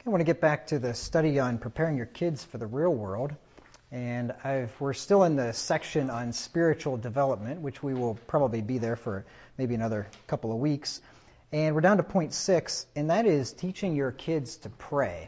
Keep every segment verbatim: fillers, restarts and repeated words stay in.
I want to get back to the study on preparing your kids for the real world. And I've, we're still in the section on spiritual development, which we will probably be there for maybe another couple of weeks. And we're down to point six, and that is teaching your kids to pray.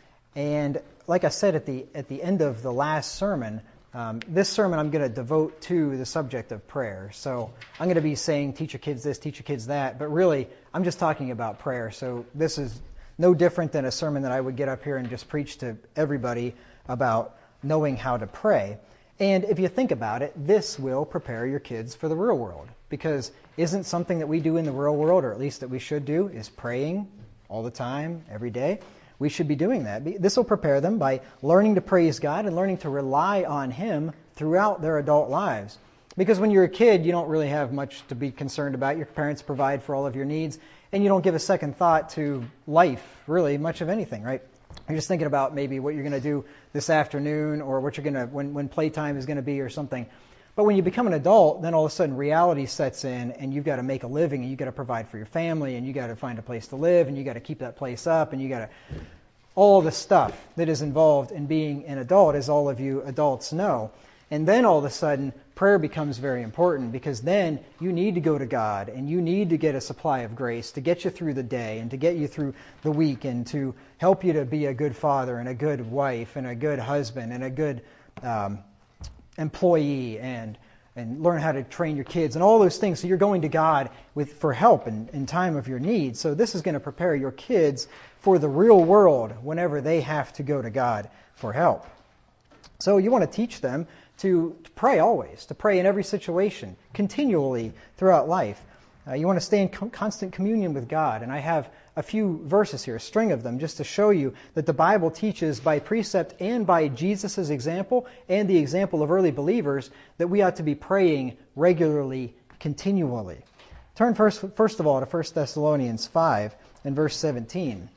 And like I said at the at the end of the last sermon, um, this sermon I'm going to devote to the subject of prayer. So I'm going to be saying teach your kids this, teach your kids that, but really I'm just talking about prayer. So this is no different than a sermon that I would get up here and just preach to everybody about knowing how to pray. And if you think about it, this will prepare your kids for the real world. Because isn't something that we do in the real world, or at least that we should do, is praying all the time, every day? We should be doing that. This will prepare them by learning to praise God and learning to rely on Him throughout their adult lives. Because when you're a kid, you don't really have much to be concerned about. Your parents provide for all of your needs, and you don't give a second thought to life, really, much of anything, right? You're just thinking about maybe what you're going to do this afternoon, or what you're going to, when, when playtime is going to be, or something. But when you become an adult, then all of a sudden reality sets in, and you've got to make a living, and you've got to provide for your family, and you've got to find a place to live, and you've got to keep that place up, and you've got to... All the stuff that is involved in being an adult, as all of you adults know. And then all of a sudden, prayer becomes very important, because then you need to go to God, and you need to get a supply of grace to get you through the day, and to get you through the week, and to help you to be a good father, and a good wife, and a good husband, and a good um, employee, and and learn how to train your kids, and all those things. So you're going to God with for help in, in time of your need. So this is going to prepare your kids for the real world whenever they have to go to God for help. So you want to teach them to, to pray always, to pray in every situation, continually throughout life. Uh, you want to stay in com- constant communion with God. And I have a few verses here, a string of them, just to show you that the Bible teaches by precept and by Jesus' example and the example of early believers that we ought to be praying regularly, continually. Turn first, first of all to First Thessalonians five and verse seventeen.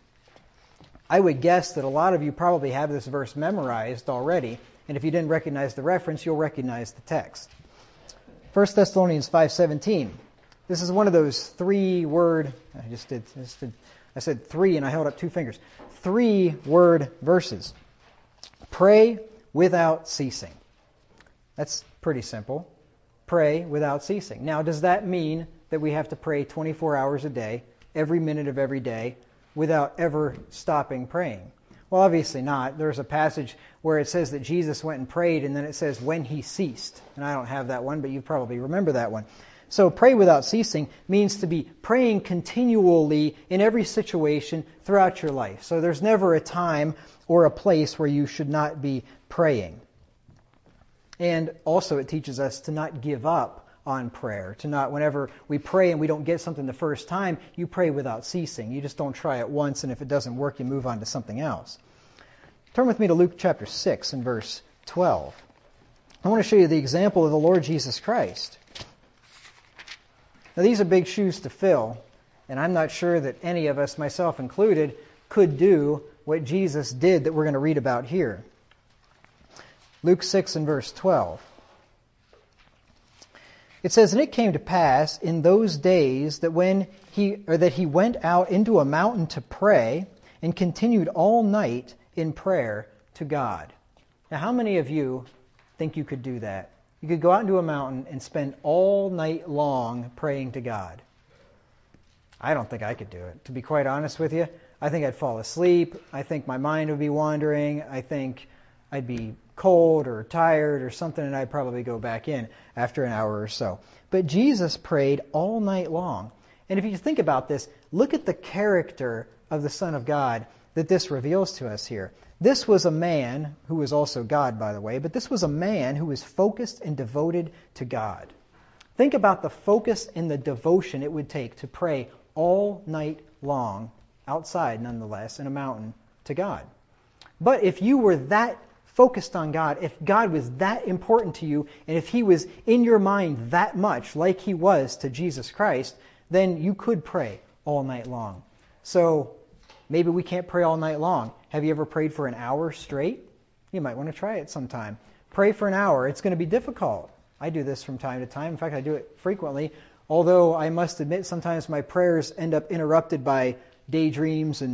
I would guess that a lot of you probably have this verse memorized already, and if you didn't recognize the reference, you'll recognize the text. First Thessalonians five seventeen. This is one of those three-word, I just did, I just did, I said three and I held up two fingers. Three-word verses. Pray without ceasing. That's pretty simple. Pray without ceasing. Now, does that mean that we have to pray twenty-four hours a day, every minute of every day, without ever stopping praying? Well, obviously not. There's a passage where it says that Jesus went and prayed, and then it says when he ceased. And I don't have that one, but you probably remember that one. So pray without ceasing means to be praying continually in every situation throughout your life. So there's never a time or a place where you should not be praying. And also it teaches us to not give up on prayer, to not, whenever we pray and we don't get something the first time, you pray without ceasing. You just don't try it once, and if it doesn't work, you move on to something else. Turn with me to Luke chapter six and verse twelve. I want to show you the example of the Lord Jesus Christ. Now, these are big shoes to fill, and I'm not sure that any of us, myself included, could do what Jesus did that we're going to read about here. Luke six and verse twelve. It says, "And it came to pass in those days that when he or that he went out into a mountain to pray, and continued all night in prayer to God." Now, how many of you think you could do that? You could go out into a mountain and spend all night long praying to God. I don't think I could do it. To be quite honest with you, I think I'd fall asleep. I think my mind would be wandering. I think I'd be cold or tired or something, and I'd probably go back in after an hour or so. But Jesus prayed all night long. And if you think about this, look at the character of the Son of God that this reveals to us here. This was a man who was also God, by the way, but this was a man who was focused and devoted to God. Think about the focus and the devotion it would take to pray all night long, outside nonetheless, in a mountain, to God. But if you were that focused on God, if God was that important to you, and if He was in your mind that much, like He was to Jesus Christ, then you could pray all night long. So, maybe we can't pray all night long. Have you ever prayed for an hour straight? You might want to try it sometime. Pray for an hour. It's going to be difficult. I do this from time to time. In fact, I do it frequently. Although I must admit sometimes my prayers end up interrupted by daydreams and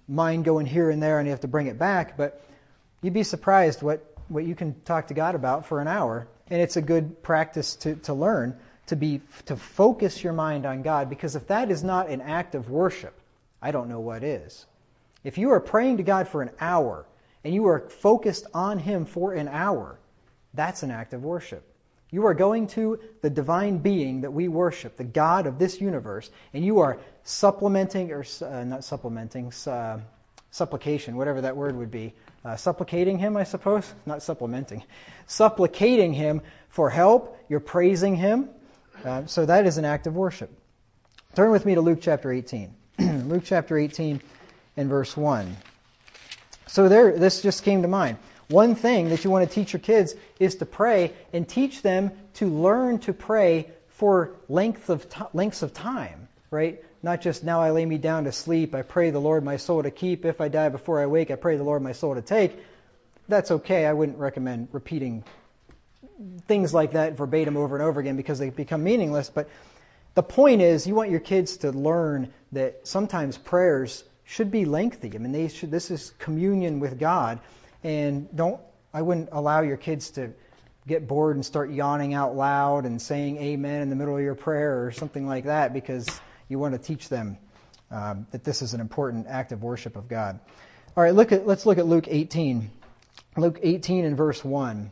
mind going here and there and you have to bring it back. But you'd be surprised what, what you can talk to God about for an hour. And it's a good practice to, to learn to be to focus your mind on God, because if that is not an act of worship, I don't know what is. If you are praying to God for an hour and you are focused on Him for an hour, that's an act of worship. You are going to the divine being that we worship, the God of this universe, and you are supplementing, or uh, not supplementing, uh, supplication, whatever that word would be, uh, supplicating Him, I suppose, not supplementing, supplicating Him for help. You're praising Him. Uh, so that is an act of worship. Turn with me to Luke chapter eighteen. Luke chapter eighteen and verse one. So there, this just came to mind. One thing that you want to teach your kids is to pray, and teach them to learn to pray for length of t- lengths of time, right? Not just now I lay me down to sleep, I pray the Lord my soul to keep. If I die before I wake, I pray the Lord my soul to take. That's okay. I wouldn't recommend repeating things like that verbatim over and over again because they become meaningless. But the point is, you want your kids to learn that sometimes prayers should be lengthy. I mean, they should. This is communion with God. And don't, I wouldn't allow your kids to get bored and start yawning out loud and saying amen in the middle of your prayer or something like that, because you want to teach them um, that this is an important act of worship of God. All right, look at, let's look at Luke eighteen. Luke eighteen and verse one.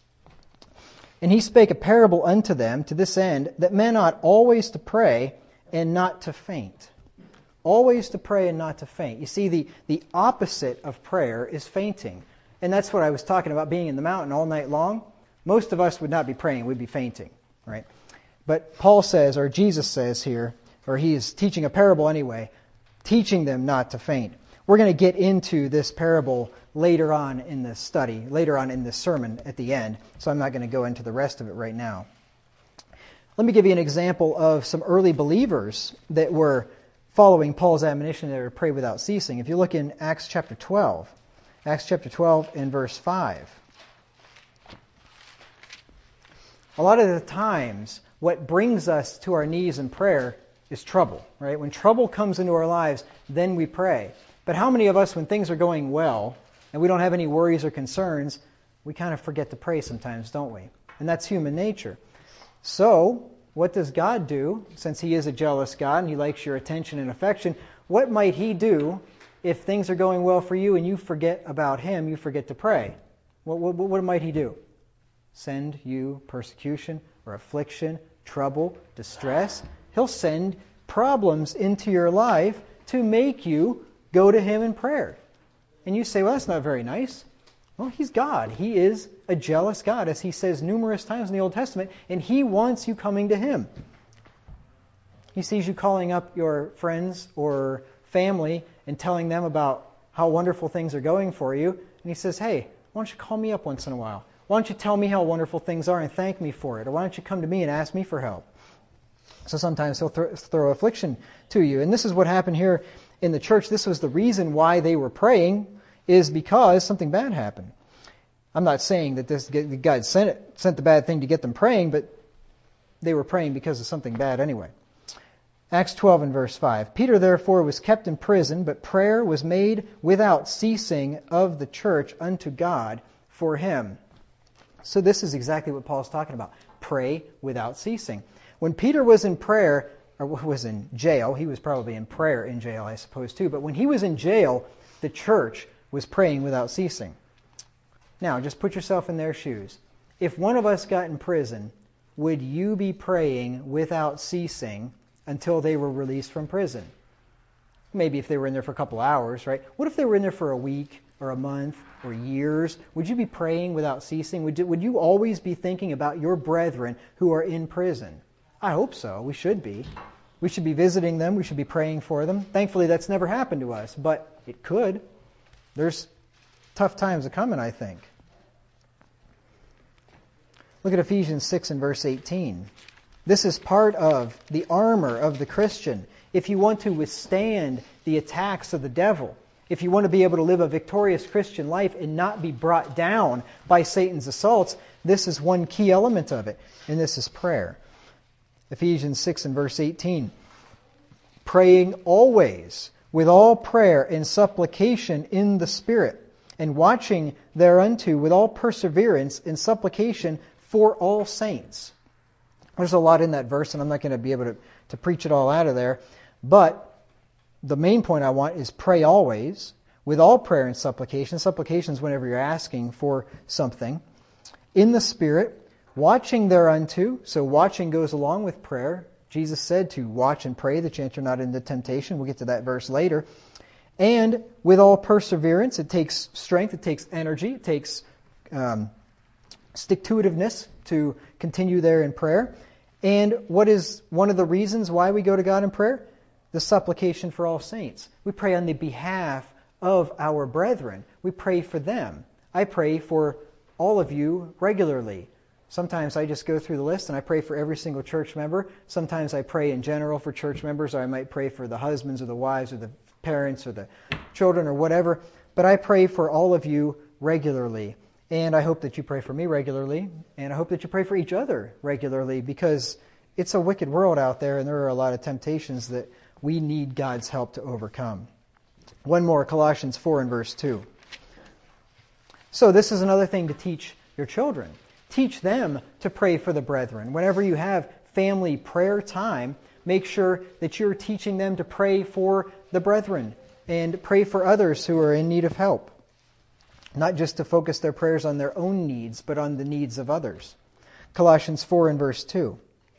And he spake a parable unto them to this end, that men ought always to pray and not to faint. Always to pray and not to faint. You see, the, the opposite of prayer is fainting. And that's what I was talking about, being in the mountain all night long. Most of us would not be praying, we'd be fainting, right? But Paul says, or Jesus says here, or he is teaching a parable anyway, teaching them not to faint. We're going to get into this parable later on in the study, later on in this sermon at the end, so I'm not going to go into the rest of it right now. Let me give you an example of some early believers that were following Paul's admonition to pray without ceasing. If you look in Acts chapter twelve, Acts chapter twelve and verse five. A lot of the times, what brings us to our knees in prayer is trouble, right? When trouble comes into our lives, then we pray. But how many of us, when things are going well, and we don't have any worries or concerns, we kind of forget to pray sometimes, don't we? And that's human nature. So, what does God do, since He is a jealous God and He likes your attention and affection? What might He do if things are going well for you and you forget about Him, you forget to pray? What, what, what might He do? Send you persecution or affliction, trouble, distress? He'll send problems into your life to make you go to Him in prayer. And you say, well, that's not very nice. Well, He's God. He is a jealous God, as He says numerous times in the Old Testament, and He wants you coming to Him. He sees you calling up your friends or family and telling them about how wonderful things are going for you, and He says, hey, why don't you call me up once in a while? Why don't you tell me how wonderful things are and thank me for it? Or why don't you come to me and ask me for help? So sometimes He'll th- throw affliction to you. And this is what happened here in the church. This was the reason why they were praying, is because something bad happened. I'm not saying that this God sent it, sent the bad thing to get them praying, but they were praying because of something bad anyway. Acts twelve and verse five. Peter therefore was kept in prison, but prayer was made without ceasing of the church unto God for him. So this is exactly what Paul's talking about. Pray without ceasing. When Peter was in prayer, or was in jail, he was probably in prayer in jail, I suppose too, but when he was in jail, the church was praying without ceasing. Now, just put yourself in their shoes. If one of us got in prison, would you be praying without ceasing until they were released from prison? Maybe if they were in there for a couple hours, right? What if they were in there for a week or a month or years? Would you be praying without ceasing? Would you, would you always be thinking about your brethren who are in prison? I hope so. We should be. We should be visiting them. We should be praying for them. Thankfully, that's never happened to us, but it could. There's tough times coming, I think. Look at Ephesians six and verse eighteen. This is part of the armor of the Christian. If you want to withstand the attacks of the devil, if you want to be able to live a victorious Christian life and not be brought down by Satan's assaults, this is one key element of it, and this is prayer. Ephesians six and verse eighteen. Praying always with all prayer and supplication in the Spirit, and watching thereunto with all perseverance and supplication for all saints. There's a lot in that verse, and I'm not going to be able to, to preach it all out of there. But the main point I want is pray always, with all prayer and supplication. Supplication is whenever you're asking for something. In the Spirit, watching thereunto. So watching goes along with prayer. Jesus said to watch and pray that you enter not into temptation. We'll get to that verse later. And with all perseverance, it takes strength, it takes energy, it takes um, stick-to-itiveness to continue there in prayer. And what is one of the reasons why we go to God in prayer? The supplication for all saints. We pray on the behalf of our brethren. We pray for them. I pray for all of you regularly. Sometimes I just go through the list and I pray for every single church member. Sometimes I pray in general for church members, or I might pray for the husbands or the wives or the parents or the children or whatever. But I pray for all of you regularly. And I hope that you pray for me regularly. And I hope that you pray for each other regularly, because it's a wicked world out there and there are a lot of temptations that we need God's help to overcome. One more, Colossians four and verse two. So this is another thing to teach your children. Teach them to pray for the brethren. Whenever you have family prayer time, make sure that you're teaching them to pray for the brethren and pray for others who are in need of help. Not just to focus their prayers on their own needs, but on the needs of others. Colossians four and verse two.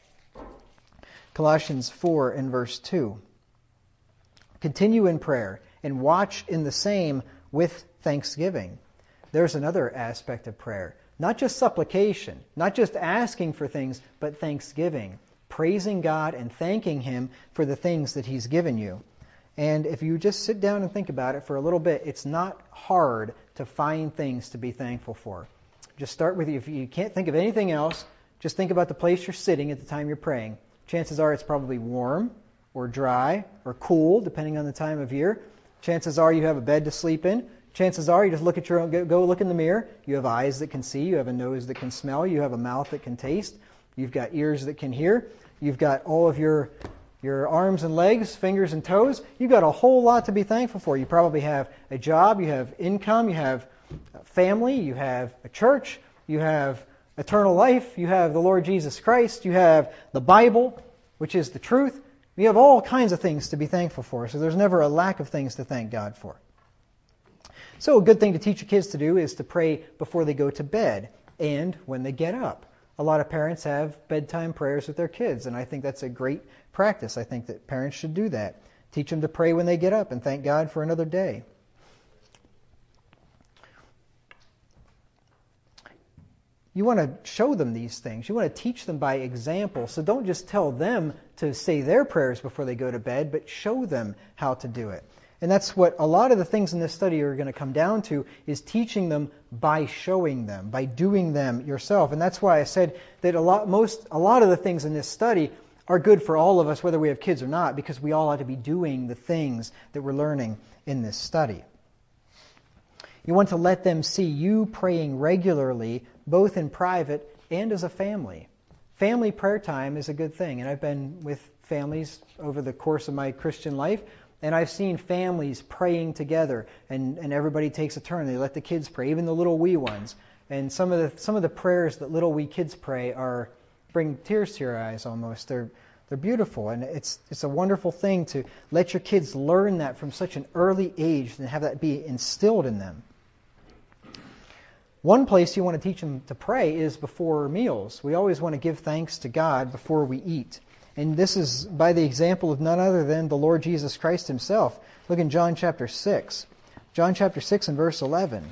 Colossians four and verse two. Continue in prayer and watch in the same with thanksgiving. There's another aspect of prayer. Not just supplication, not just asking for things, but thanksgiving. Praising God and thanking Him for the things that He's given you. And if you just sit down and think about it for a little bit, it's not hard to find things to be thankful for. Just start with, if you can't think of anything else, just think about the place you're sitting at the time you're praying. Chances are it's probably warm or dry or cool, depending on the time of year. Chances are you have a bed to sleep in. Chances are you just look at your own, go, go look in the mirror. You have eyes that can see. You have a nose that can smell. You have a mouth that can taste. You've got ears that can hear. You've got all of your your arms and legs, fingers and toes. You've got a whole lot to be thankful for. You probably have a job. You have income. You have family. You have a church. You have eternal life. You have the Lord Jesus Christ. You have the Bible, which is the truth. You have all kinds of things to be thankful for. So there's never a lack of things to thank God for. So a good thing to teach your kids to do is to pray before they go to bed and when they get up. A lot of parents have bedtime prayers with their kids, and I think that's a great practice. I think that parents should do that. Teach them to pray when they get up and thank God for another day. You want to show them these things. You want to teach them by example. So don't just tell them to say their prayers before they go to bed, but show them how to do it. And that's what a lot of the things in this study are going to come down to, is teaching them by showing them, by doing them yourself. And that's why I said that a lot, most, a lot of the things in this study are good for all of us, whether we have kids or not, because we all ought to be doing the things that we're learning in this study. You want to let them see you praying regularly, both in private and as a family. Family prayer time is a good thing, and I've been with families over the course of my Christian life, and I've seen families praying together, and, and everybody takes a turn. They let the kids pray, even the little wee ones. And some of the some of the prayers that little wee kids pray are bring tears to your eyes almost. They're they're beautiful, and it's it's a wonderful thing to let your kids learn that from such an early age and have that be instilled in them. One place you want to teach them to pray is before meals. We always want to give thanks to God before we eat. And this is by the example of none other than the Lord Jesus Christ Himself. Look in John chapter six. John chapter six and verse eleven.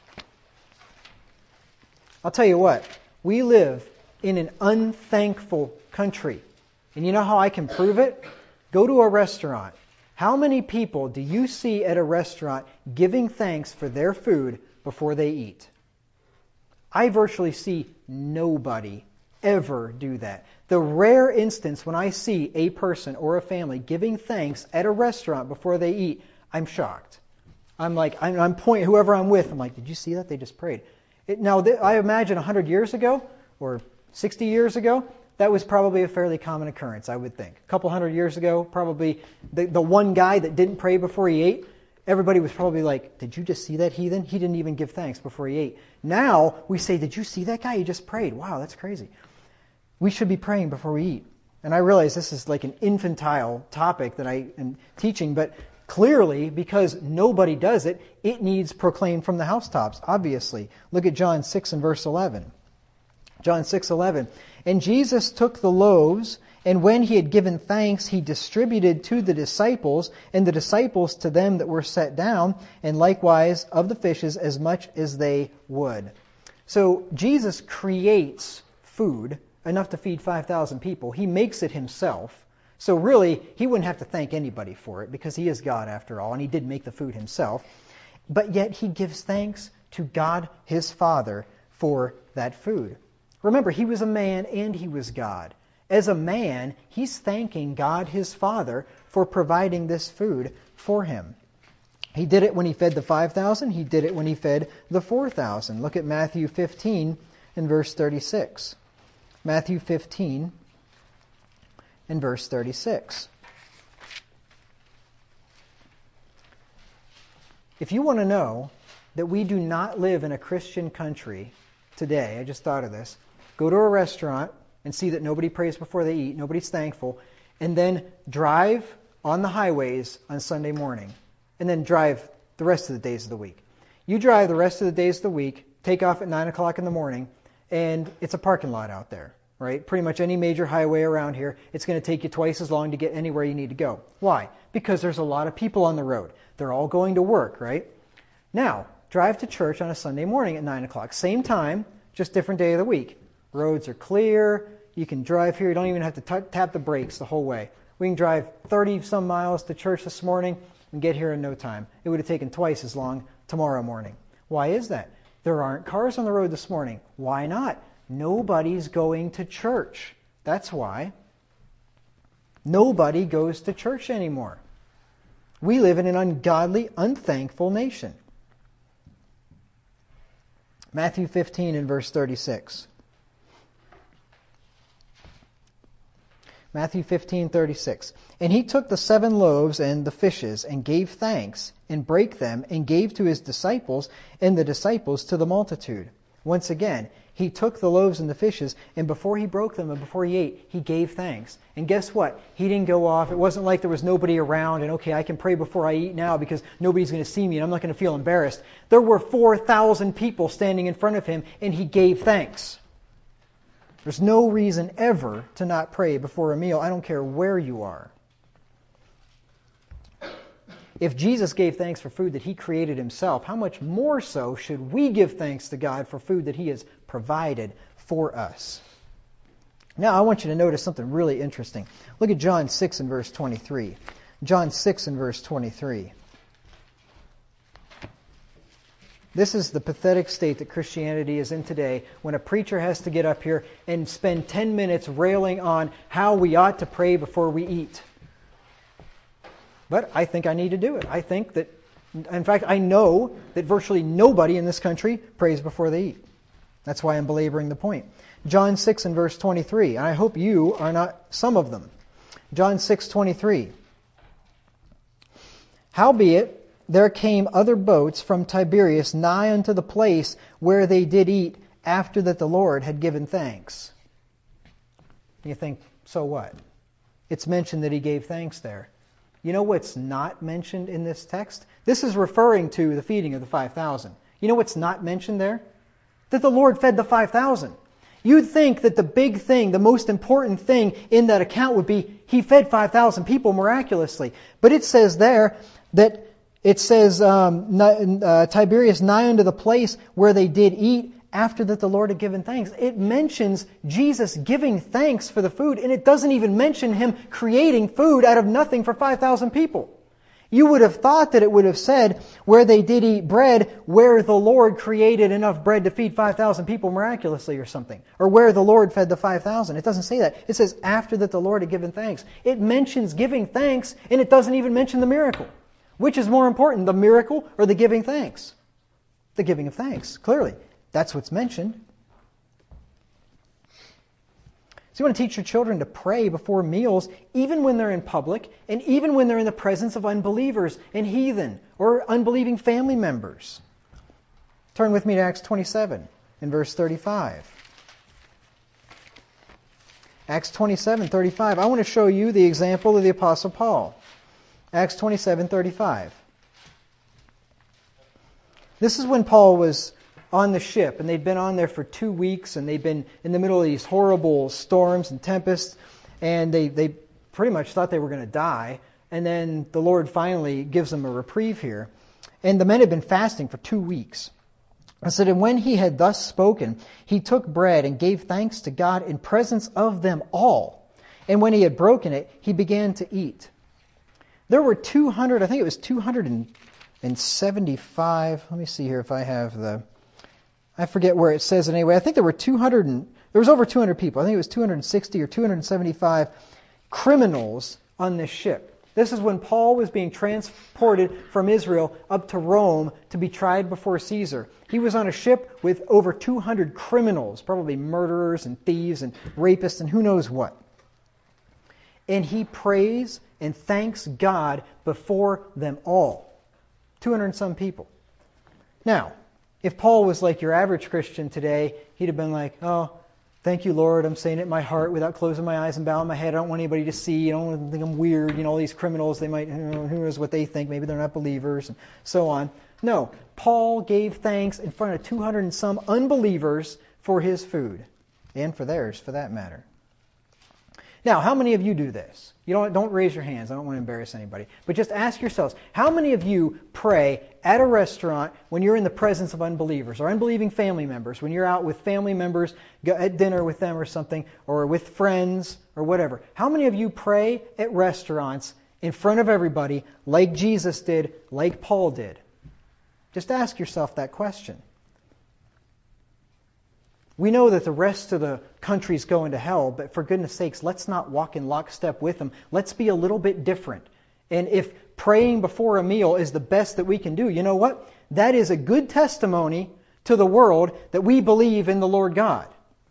I'll tell you what, we live in an unthankful country. And you know how I can prove it? Go to a restaurant. How many people do you see at a restaurant giving thanks for their food before they eat? I virtually see nobody ever do that. The rare instance when I see a person or a family giving thanks at a restaurant before they eat, I'm shocked. I'm like, I'm, I'm pointing, whoever I'm with, I'm like, did you see that? They just prayed. It, now, th- I imagine one hundred years ago or sixty years ago, that was probably a fairly common occurrence, I would think. A couple hundred years ago, probably the, the one guy that didn't pray before he ate, everybody was probably like, did you just see that heathen? He didn't even give thanks before he ate. Now we say, did you see that guy? He just prayed. Wow, that's crazy. We should be praying before we eat. And I realize this is like an infantile topic that I am teaching, but clearly, because nobody does it, it needs proclaimed from the housetops, obviously. Look at John six and verse eleven. John six eleven. And Jesus took the loaves, and when he had given thanks, he distributed to the disciples, and the disciples to them that were set down, and likewise of the fishes as much as they would. So Jesus creates food enough to feed five thousand people. He makes it himself. So really, he wouldn't have to thank anybody for it because he is God after all, and he did make the food himself. But yet he gives thanks to God his Father for that food. Remember, he was a man and he was God. As a man, he's thanking God his Father for providing this food for him. He did it when he fed the five thousand. He did it when he fed the four thousand. Look at Matthew fifteen and verse thirty-six. Matthew fifteen and verse thirty-six. If you want to know that we do not live in a Christian country today, I just thought of this, go to a restaurant and see that nobody prays before they eat, nobody's thankful, and then drive on the highways on Sunday morning, and then drive the rest of the days of the week. You drive the rest of the days of the week, take off at nine o'clock in the morning, and it's a parking lot out there, right? Pretty much any major highway around here, it's going to take you twice as long to get anywhere you need to go. Why? Because there's a lot of people on the road. They're all going to work, right? Now, drive to church on a Sunday morning at nine o'clock. Same time, just different day of the week. Roads are clear. You can drive here. You don't even have to t- tap the brakes the whole way. We can drive thirty some miles to church this morning and get here in no time. It would have taken twice as long tomorrow morning. Why is that? There aren't cars on the road this morning. Why not? Nobody's going to church. That's why. Nobody goes to church anymore. We live in an ungodly, unthankful nation. Matthew fifteen and verse thirty-six. Matthew fifteen, thirty-six. And he took the seven loaves and the fishes, and gave thanks, and brake them, and gave to his disciples, and the disciples to the multitude. Once again, he took the loaves and the fishes, and before he broke them and before he ate, he gave thanks. And guess what? He didn't go off. It wasn't like there was nobody around, and okay, I can pray before I eat now because nobody's going to see me, and I'm not going to feel embarrassed. There were four thousand people standing in front of him, and he gave thanks. There's no reason ever to not pray before a meal. I don't care where you are. If Jesus gave thanks for food that he created himself, how much more so should we give thanks to God for food that he has provided for us? Now I want you to notice something really interesting. Look at John six and verse twenty-three. John six and verse twenty-three. This is the pathetic state that Christianity is in today when a preacher has to get up here and spend ten minutes railing on how we ought to pray before we eat. But I think I need to do it. I think that, in fact, I know that virtually nobody in this country prays before they eat. That's why I'm belaboring the point. John six and verse twenty-three. And I hope you are not some of them. John six twenty-three. Howbeit, there came other boats from Tiberias nigh unto the place where they did eat after that the Lord had given thanks. You think, so what? It's mentioned that he gave thanks there. You know what's not mentioned in this text? This is referring to the feeding of the five thousand. You know what's not mentioned there? That the Lord fed the five thousand. You'd think that the big thing, the most important thing in that account would be he fed five thousand people miraculously. But it says there that it says um, uh, Tiberias nigh unto the place where they did eat after that the Lord had given thanks. It mentions Jesus giving thanks for the food, and it doesn't even mention him creating food out of nothing for five thousand people. You would have thought that it would have said where they did eat bread, where the Lord created enough bread to feed five thousand people miraculously or something. Or where the Lord fed the five thousand. It doesn't say that. It says after that the Lord had given thanks. It mentions giving thanks, and it doesn't even mention the miracle. Which is more important, the miracle or the giving thanks? The giving of thanks, clearly. That's what's mentioned. So you want to teach your children to pray before meals, even when they're in public, and even when they're in the presence of unbelievers and heathen or unbelieving family members. Turn with me to Acts twenty-seven in verse thirty-five. Acts twenty-seven thirty-five. I want to show you the example of the Apostle Paul. Acts twenty-seven thirty-five. This is when Paul was on the ship, and they'd been on there for two weeks, and they'd been in the middle of these horrible storms and tempests, and they, they pretty much thought they were going to die, and then the Lord finally gives them a reprieve here. And the men had been fasting for two weeks. It said, and when he had thus spoken, he took bread and gave thanks to God in presence of them all. And when he had broken it, he began to eat. There were two hundred, I think it was two hundred seventy-five, let me see here if I have the... I forget where it says it anyway. I think there were two hundred and, there was over two hundred people. I think it was two hundred sixty or two hundred seventy-five criminals on this ship. This is when Paul was being transported from Israel up to Rome to be tried before Caesar. He was on a ship with over two hundred criminals, probably murderers and thieves and rapists and who knows what. And he prays and thanks God before them all. two hundred and some people. Now, if Paul was like your average Christian today, he'd have been like, oh, thank you, Lord. I'm saying it in my heart without closing my eyes and bowing my head. I don't want anybody to see. I don't want to think I'm weird. You know, all these criminals, they might, you know, who knows what they think. Maybe they're not believers and so on. No, Paul gave thanks in front of two hundred and some unbelievers for his food and for theirs, for that matter. Now, how many of you do this? You don't, don't raise your hands. I don't want to embarrass anybody. But just ask yourselves, how many of you pray at a restaurant when you're in the presence of unbelievers or unbelieving family members, when you're out with family members, go at dinner with them or something, or with friends or whatever? How many of you pray at restaurants in front of everybody like Jesus did, like Paul did? Just ask yourself that question. We know that the rest of the country's going to hell, but for goodness sakes, let's not walk in lockstep with them. Let's be a little bit different. And if praying before a meal is the best that we can do, you know what? That is a good testimony to the world that we believe in the Lord God.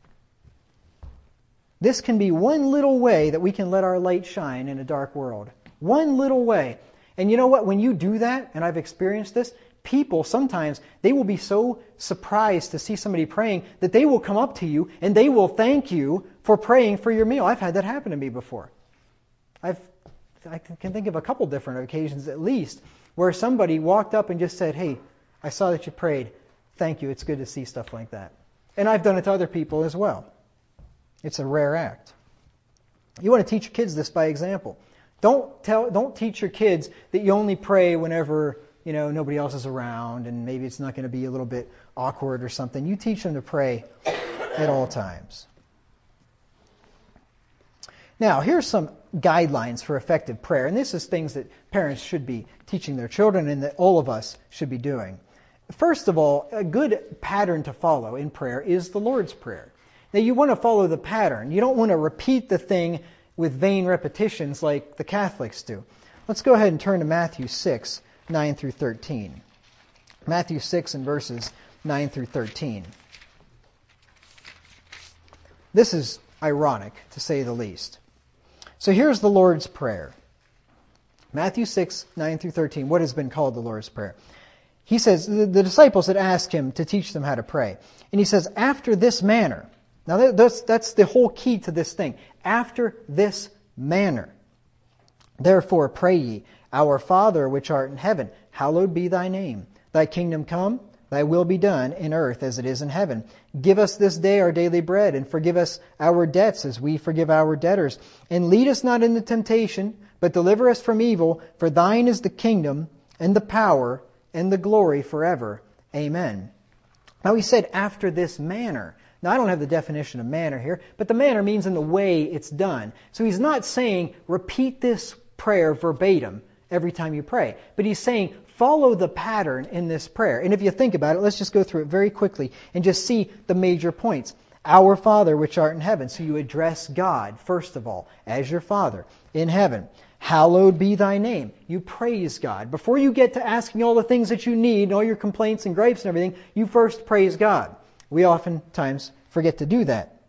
This can be one little way that we can let our light shine in a dark world. One little way. And you know what? When you do that, and I've experienced this, people sometimes, they will be so surprised to see somebody praying that they will come up to you and they will thank you for praying for your meal. I've had that happen to me before. I've, I can think of a couple different occasions at least where somebody walked up and just said, hey, I saw that you prayed. Thank you. It's good to see stuff like that. And I've done it to other people as well. It's a rare act. You want to teach your kids this by example. Don't tell, don't teach your kids that you only pray whenever you know, nobody else is around and maybe it's not going to be a little bit awkward or something. You teach them to pray at all times. Now, here's some guidelines for effective prayer. And this is things that parents should be teaching their children and that all of us should be doing. First of all, a good pattern to follow in prayer is the Lord's Prayer. Now, you want to follow the pattern. You don't want to repeat the thing with vain repetitions like the Catholics do. Let's go ahead and turn to Matthew six. nine through thirteen. Matthew six and verses nine through thirteen. This is ironic, to say the least. So here's the Lord's Prayer. Matthew six, nine through thirteen, what has been called the Lord's Prayer. He says, the, the disciples had asked him to teach them how to pray. And he says, after this manner. Now that, that's, that's the whole key to this thing. After this manner. Therefore pray ye, Our Father which art in heaven, hallowed be thy name. Thy kingdom come, thy will be done in earth as it is in heaven. Give us this day our daily bread, and forgive us our debts as we forgive our debtors. And lead us not into temptation, but deliver us from evil. For thine is the kingdom, and the power, and the glory forever. Amen. Now he said, after this manner. Now I don't have the definition of manner here, but the manner means in the way it's done. So he's not saying, repeat this prayer verbatim every time you pray. But he's saying, follow the pattern in this prayer. And if you think about it, let's just go through it very quickly and just see the major points. Our Father which art in heaven. So you address God, first of all, as your Father in heaven. Hallowed be thy name. You praise God. Before you get to asking all the things that you need, and all your complaints and gripes and everything, you first praise God. We oftentimes forget to do that.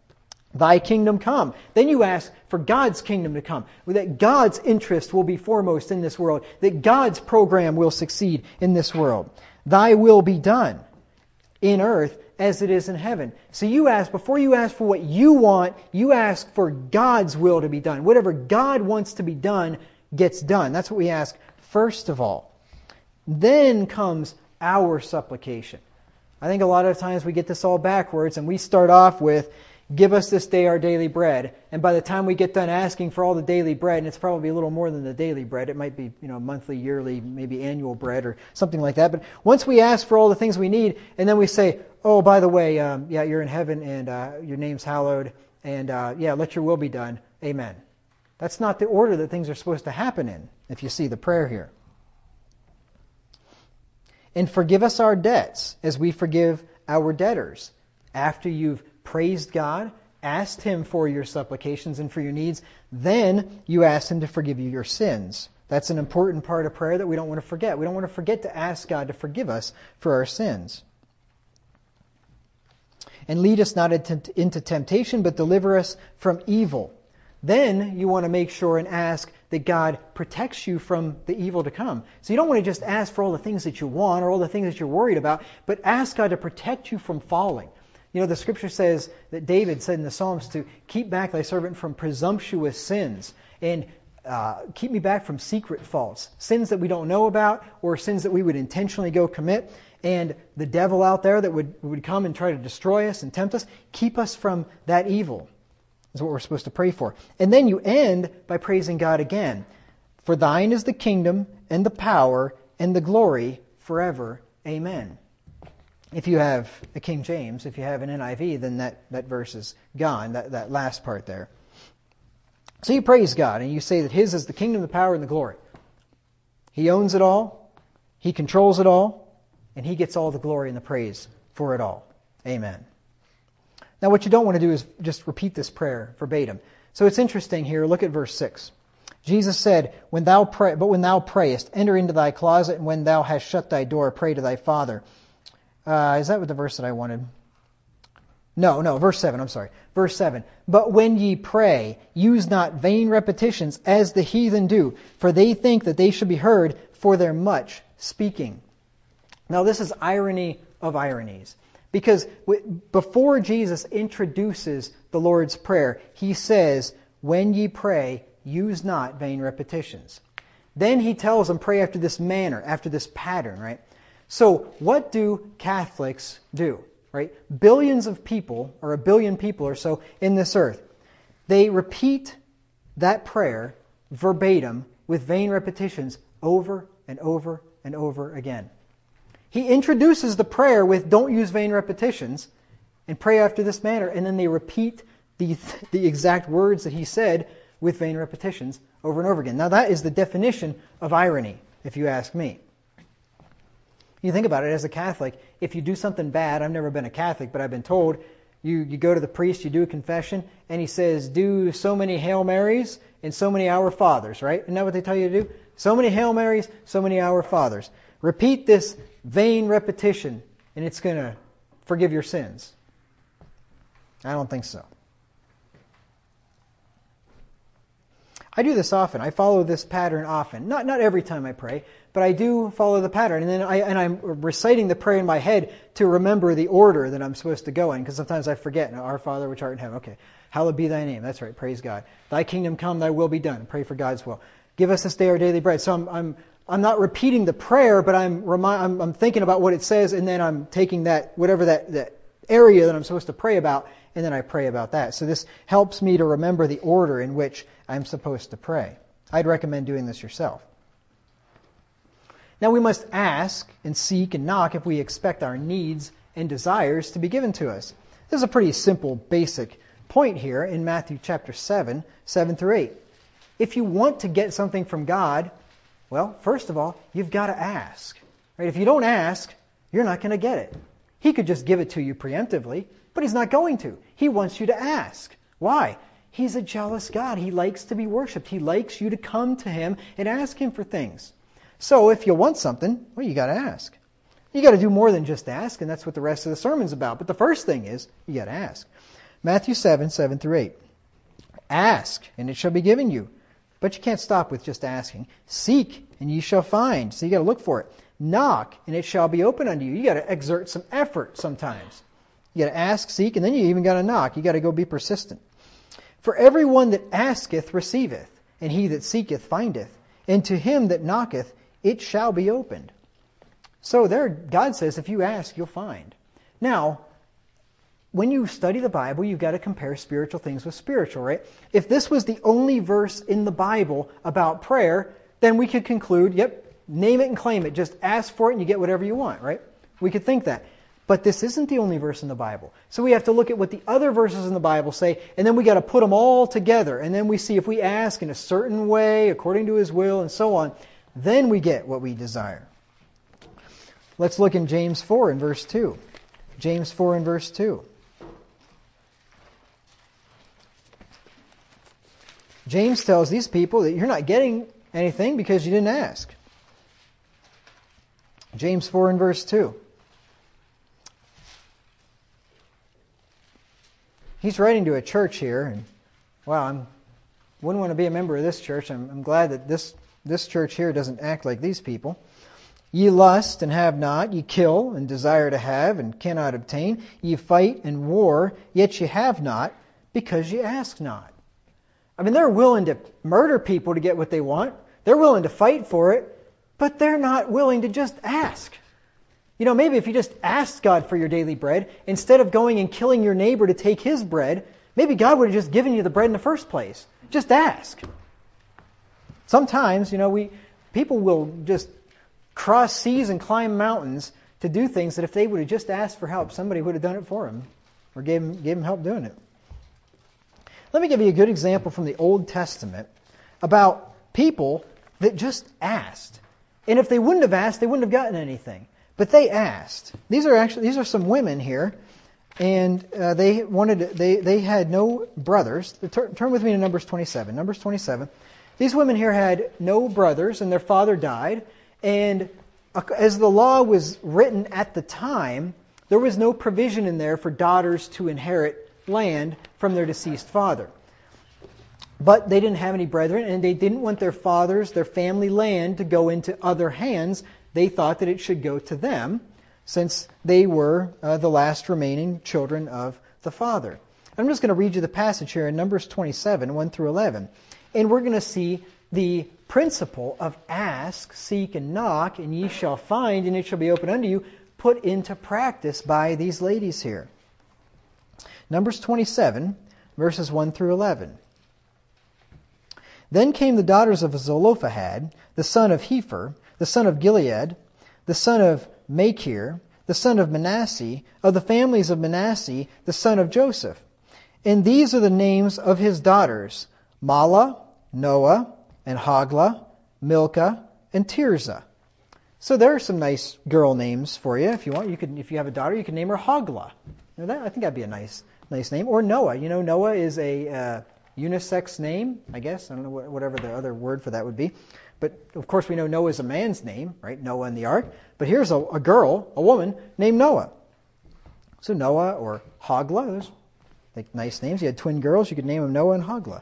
Thy kingdom come. Then you ask for God's kingdom to come, that God's interest will be foremost in this world, that God's program will succeed in this world. Thy will be done in earth as it is in heaven. So you ask, before you ask for what you want, you ask for God's will to be done. Whatever God wants to be done gets done. That's what we ask first of all. Then comes our supplication. I think a lot of times we get this all backwards and we start off with, give us this day our daily bread. And by the time we get done asking for all the daily bread, and it's probably a little more than the daily bread, it might be, you know, monthly, yearly, maybe annual bread or something like that. But once we ask for all the things we need, and then we say, oh, by the way, um, yeah, you're in heaven and uh, your name's hallowed, and uh, yeah, let your will be done. Amen. That's not the order that things are supposed to happen in, if you see the prayer here. And forgive us our debts as we forgive our debtors. After you've praised God, asked Him for your supplications and for your needs, then you ask Him to forgive you your sins. That's an important part of prayer that we don't want to forget. We don't want to forget to ask God to forgive us for our sins. And lead us not into temptation, but deliver us from evil. Then you want to make sure and ask that God protects you from the evil to come. So you don't want to just ask for all the things that you want or all the things that you're worried about, but ask God to protect you from falling. You know, the Scripture says that David said in the Psalms to keep back thy servant from presumptuous sins and uh, keep me back from secret faults, sins that we don't know about or sins that we would intentionally go commit. And the devil out there that would, would come and try to destroy us and tempt us, keep us from that evil. Is what we're supposed to pray for. And then you end by praising God again. For thine is the kingdom and the power and the glory forever. Amen. If you have a King James, if you have an N I V, then that, that verse is gone, that, that last part there. So you praise God and you say that His is the kingdom, the power, and the glory. He owns it all. He controls it all. And He gets all the glory and the praise for it all. Amen. Now what you don't want to do is just repeat this prayer verbatim. So it's interesting here. Look at verse six. Jesus said, "When thou pray, but when thou prayest, enter into thy closet, and when thou hast shut thy door, pray to thy Father." Uh, is that what the verse that I wanted? No, no, verse seven, I'm sorry. Verse seven. "But when ye pray, use not vain repetitions as the heathen do, for they think that they should be heard for their much speaking." Now this is irony of ironies. Because before Jesus introduces the Lord's Prayer, He says, "When ye pray, use not vain repetitions." Then He tells them, pray after this manner, after this pattern, right? So what do Catholics do, right? Billions of people, or a billion people or so in this earth, they repeat that prayer verbatim with vain repetitions over and over and over again. He introduces the prayer with don't use vain repetitions and pray after this manner, and then they repeat the, the exact words that He said with vain repetitions over and over again. Now that is the definition of irony, if you ask me. You think about it as a Catholic, if you do something bad, I've never been a Catholic, but I've been told, you, you go to the priest, you do a confession, and he says, do so many Hail Marys and so many Our Fathers, right? Isn't that what they tell you to do? So many Hail Marys, so many Our Fathers. Repeat this vain repetition, and it's going to forgive your sins. I don't think so. I do this often. I follow this pattern often. Not not every time I pray, but I do follow the pattern. And then I and I'm reciting the prayer in my head to remember the order that I'm supposed to go in, because sometimes I forget. Now, Our Father which art in heaven. Okay. Hallowed be thy name. That's right. Praise God. Thy kingdom come, thy will be done. Pray for God's will. Give us this day our daily bread. So I'm I'm I'm not repeating the prayer, but I'm, remi- I'm I'm thinking about what it says, and then I'm taking that, whatever that, that area that I'm supposed to pray about, and then I pray about that. So this helps me to remember the order in which I'm supposed to pray. I'd recommend doing this yourself. Now we must ask and seek and knock if we expect our needs and desires to be given to us. This is a pretty simple, basic point here in Matthew chapter seven, seven through eight. If you want to get something from God, well, first of all, you've got to ask. Right? If you don't ask, you're not going to get it. He could just give it to you preemptively, but He's not going to. He wants you to ask. Why? He's a jealous God. He likes to be worshipped. He likes you to come to Him and ask Him for things. So if you want something, well, you got to ask. You got to do more than just ask, and that's what the rest of the sermon's about. But the first thing is, you got to ask. Matthew seven, seven through eight. Ask, and it shall be given you. But you can't stop with just asking. Seek, and ye shall find. So you got to look for it. Knock, and it shall be open unto you. You got to exert some effort sometimes. You got to ask, seek, and then you even got to knock. You got to go be persistent. For everyone that asketh receiveth, and he that seeketh findeth, and to him that knocketh it shall be opened. So there, God says, if you ask, you'll find. Now, when you study the Bible, you've got to compare spiritual things with spiritual, right? If this was the only verse in the Bible about prayer, then we could conclude, yep, name it and claim it. Just ask for it and you get whatever you want, right? We could think that. But this isn't the only verse in the Bible. So we have to look at what the other verses in the Bible say, and then we got to put them all together. And then we see if we ask in a certain way, according to His will, and so on, then we get what we desire. Let's look in James four in verse two. James four in verse two. James tells these people that you're not getting anything because you didn't ask. James four in verse two. He's writing to a church here, and wow, I wouldn't want to be a member of this church. I'm, I'm glad that this, this church here doesn't act like these people. Ye lust and have not, ye kill and desire to have and cannot obtain, ye fight and war, yet ye have not, because ye ask not. I mean, they're willing to murder people to get what they want. They're willing to fight for it, but they're not willing to just ask. You know, maybe if you just asked God for your daily bread, instead of going and killing your neighbor to take his bread, maybe God would have just given you the bread in the first place. Just ask. Sometimes, you know, we people will just cross seas and climb mountains to do things that if they would have just asked for help, somebody would have done it for them or gave them, gave them help doing it. Let me give you a good example from the Old Testament about people that just asked. And if they wouldn't have asked, they wouldn't have gotten anything. But they asked. These are actually these are some women here, and uh, they wanted to, they they had no brothers. Turn, turn with me to Numbers twenty-seven. Numbers twenty-seven. These women here had no brothers, and their father died. And as the law was written at the time, there was no provision in there for daughters to inherit land from their deceased father. But they didn't have any brethren, and they didn't want their fathers, their family land, to go into other hands. They thought that it should go to them, since they were uh, the last remaining children of the father. I'm just going to read you the passage here in Numbers twenty-seven, one through eleven. And we're going to see the principle of ask, seek, and knock, and ye shall find, and it shall be opened unto you, put into practice by these ladies here. Numbers twenty-seven, verses one through eleven. Then came the daughters of Zelophehad, the son of Hepher, the son of Gilead, the son of Machir, the son of Manasseh, of the families of Manasseh, the son of Joseph. And these are the names of his daughters, Mahlah, Noah, and Hoglah, Milcah, and Tirzah. So there are some nice girl names for you. If you want, you could, if you have a daughter, you can name her Hoglah. You know, that, I think that'd be a nice, nice name. Or Noah. You know, Noah is a uh, unisex name, I guess. I don't know what, whatever the other word for that would be. But, of course, we know Noah is a man's name, right? Noah in the ark. But here's a, a girl, a woman, named Noah. So Noah or Hoglah, those like nice names. You had twin girls, you could name them Noah and Hoglah.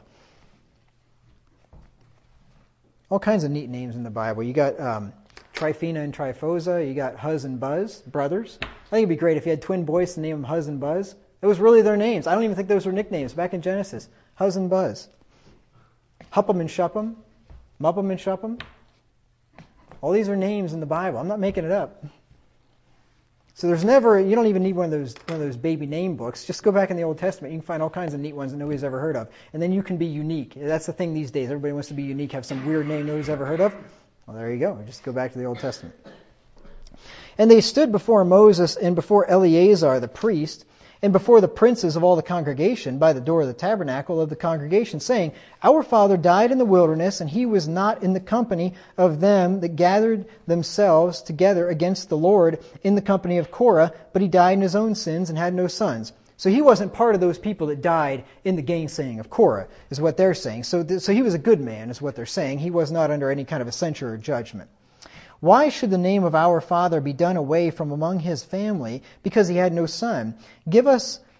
All kinds of neat names in the Bible. You got um, Tryphena and Tryphosa. You got Huz and Buzz, brothers. I think it'd be great if you had twin boys to name them Huz and Buzz. It was really their names. I don't even think those were nicknames back in Genesis. Huz and Buzz. Huppam and Shuppam. Muppam and Shuppam. All these are names in the Bible. I'm not making it up. So there's never, you don't even need one of those one of those baby name books. Just go back in the Old Testament. You can find all kinds of neat ones that nobody's ever heard of. And then you can be unique. That's the thing these days. Everybody wants to be unique, have some weird name nobody's ever heard of. Well, there you go. Just go back to the Old Testament. And they stood before Moses and before Eleazar the priest, and before the princes of all the congregation by the door of the tabernacle of the congregation, saying, Our father died in the wilderness, and he was not in the company of them that gathered themselves together against the Lord in the company of Korah, but he died in his own sins and had no sons. So he wasn't part of those people that died in the gainsaying of Korah, is what they're saying. So, th- so he was a good man, is what they're saying. He was not under any kind of a censure or judgment. Why should the name of our father be done away from among his family, because he had no son? Give us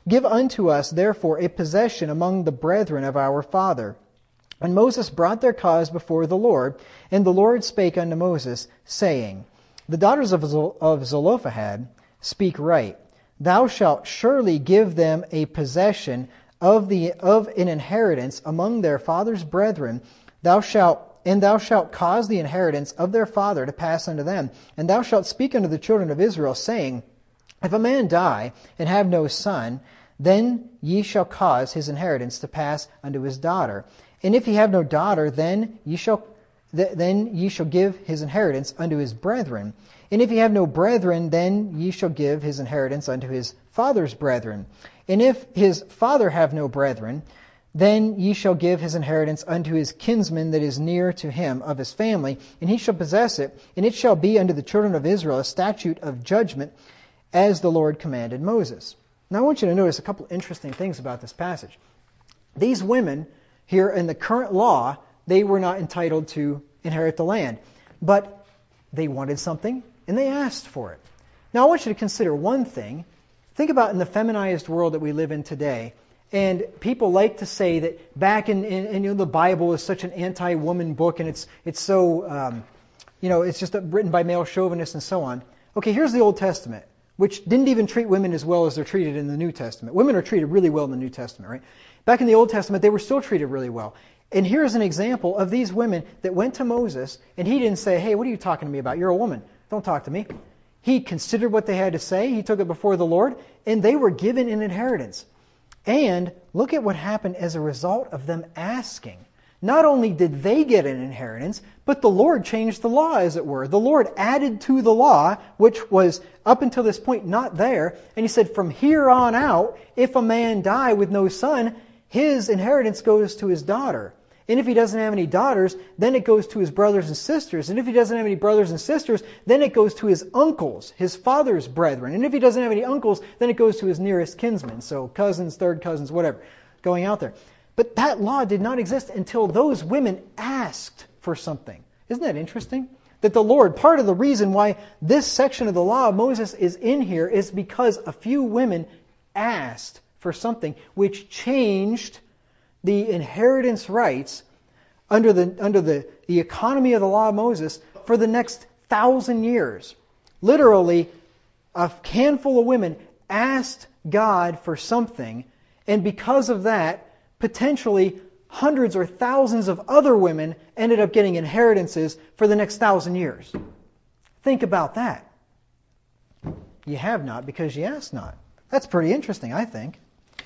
Give unto us, therefore, a possession among the brethren of our father. And Moses brought their cause before the Lord, and the Lord spake unto Moses, saying, The daughters of of Zelophehad speak right. Thou shalt surely give them a possession of the of an inheritance among their father's brethren. Thou shalt and thou shalt cause the inheritance of their father to pass unto them. And thou shalt speak unto the children of Israel, saying, If a man die and have no son, then ye shall cause his inheritance to pass unto his daughter. And if he have no daughter, then ye shall th- then ye shall give his inheritance unto his brethren. And if he have no brethren, then ye shall give his inheritance unto his father's brethren. And if his father have no brethren, then ye shall give his inheritance unto his kinsman that is near to him of his family, and he shall possess it, and it shall be unto the children of Israel a statute of judgment, as the Lord commanded Moses. Now I want you to notice a couple interesting things about this passage. These women here in the current law, they were not entitled to inherit the land, but they wanted something and they asked for it. Now I want you to consider one thing. Think about in the feminized world that we live in today, and people like to say that back in, in, in you know, the Bible is such an anti-woman book, and it's it's so um, you know it's just written by male chauvinists and so on. Okay, here's the Old Testament, which didn't even treat women as well as they're treated in the New Testament. Women are treated really well in the New Testament, right? Back in the Old Testament, they were still treated really well. And here's an example of these women that went to Moses, and he didn't say, hey, what are you talking to me about? You're a woman. Don't talk to me. He considered what they had to say. He took it before the Lord, and they were given an inheritance. And look at what happened as a result of them asking. Not only did they get an inheritance, but the Lord changed the law, as it were. The Lord added to the law, which was up until this point not there. And He said, from here on out, if a man die with no son, his inheritance goes to his daughter. And if he doesn't have any daughters, then it goes to his brothers and sisters. And if he doesn't have any brothers and sisters, then it goes to his uncles, his father's brethren. And if he doesn't have any uncles, then it goes to his nearest kinsmen. So cousins, third cousins, whatever, going out there. But that law did not exist until those women asked for something. Isn't that interesting? That the Lord, part of the reason why this section of the law of Moses is in here is because a few women asked for something which changed the inheritance rights under the under the, the economy of the law of Moses for the next thousand years. Literally, a handful of women asked God for something, and because of that, potentially hundreds or thousands of other women ended up getting inheritances for the next thousand years. Think about that. You have not because you ask not. That's pretty interesting, I think.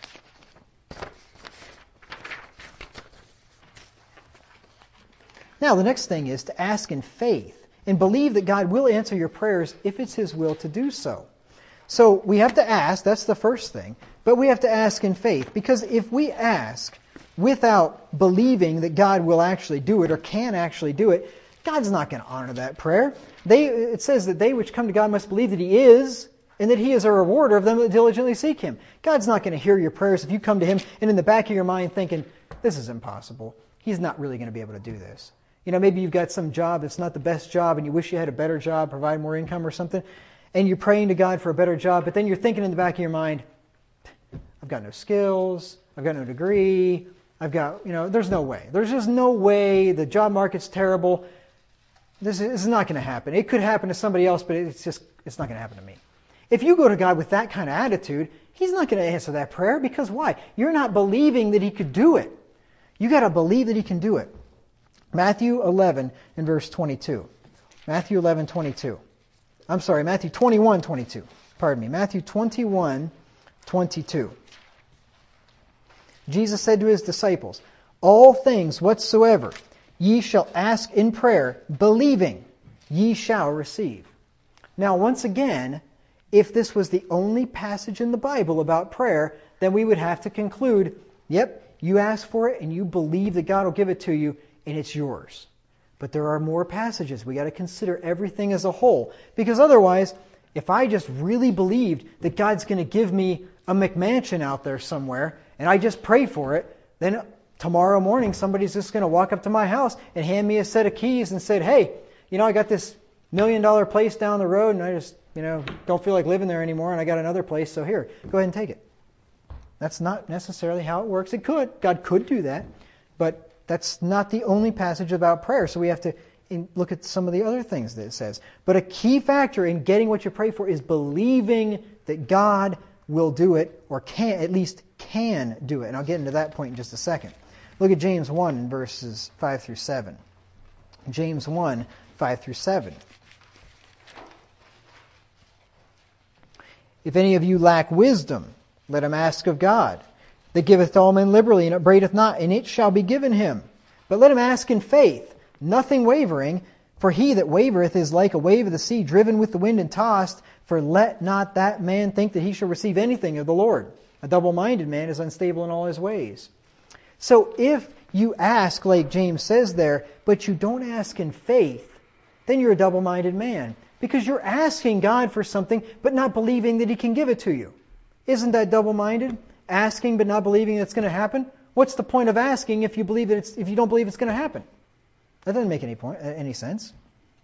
Now, the next thing is to ask in faith and believe that God will answer your prayers if it's His will to do so. So we have to ask, that's the first thing, but we have to ask in faith, because if we ask without believing that God will actually do it or can actually do it, God's not going to honor that prayer. They, it says that they which come to God must believe that He is, and that He is a rewarder of them that diligently seek Him. God's not going to hear your prayers if you come to Him and in the back of your mind thinking, this is impossible. He's not really going to be able to do this. You know, maybe you've got some job that's not the best job and you wish you had a better job, provide more income or something, and you're praying to God for a better job, but then you're thinking in the back of your mind, I've got no skills, I've got no degree, I've got, you know, there's no way. There's just no way, the job market's terrible. This is not going to happen. It could happen to somebody else, but it's just, it's not going to happen to me. If you go to God with that kind of attitude, He's not going to answer that prayer, because why? You're not believing that He could do it. You got to believe that He can do it. Matthew eleven and verse twenty-two. Matthew eleven, twenty-two. I'm sorry, Matthew twenty-one, twenty-two. Pardon me. Matthew twenty-one, twenty-two. Jesus said to His disciples, all things whatsoever ye shall ask in prayer, believing, ye shall receive. Now, once again, if this was the only passage in the Bible about prayer, then we would have to conclude, yep, you ask for it and you believe that God will give it to you, and it's yours. But there are more passages. We got to consider everything as a whole. Because otherwise, if I just really believed that God's going to give me a McMansion out there somewhere, and I just pray for it, then tomorrow morning somebody's just going to walk up to my house and hand me a set of keys and said, hey, you know, I got this million dollar place down the road and I just, you know, don't feel like living there anymore and I got another place, so here, go ahead and take it. That's not necessarily how it works. It could. God could do that. But that's not the only passage about prayer. So we have to in, look at some of the other things that it says. But a key factor in getting what you pray for is believing that God will do it, or can at least can do it. And I'll get into that point in just a second. Look at James one, verses five through seven. James one, five through seven. If any of you lack wisdom, let him ask of God, that giveth to all men liberally, and upbraideth not, and it shall be given him. But let him ask in faith, nothing wavering, for he that wavereth is like a wave of the sea, driven with the wind and tossed. For let not that man think that he shall receive anything of the Lord. A double-minded man is unstable in all his ways. So if you ask, like James says there, but you don't ask in faith, then you're a double-minded man. Because you're asking God for something, but not believing that He can give it to you. Isn't that double-minded? Asking but not believing it's going to happen? What's the point of asking if you believe that it's if you don't believe it's going to happen? That doesn't make any point any sense.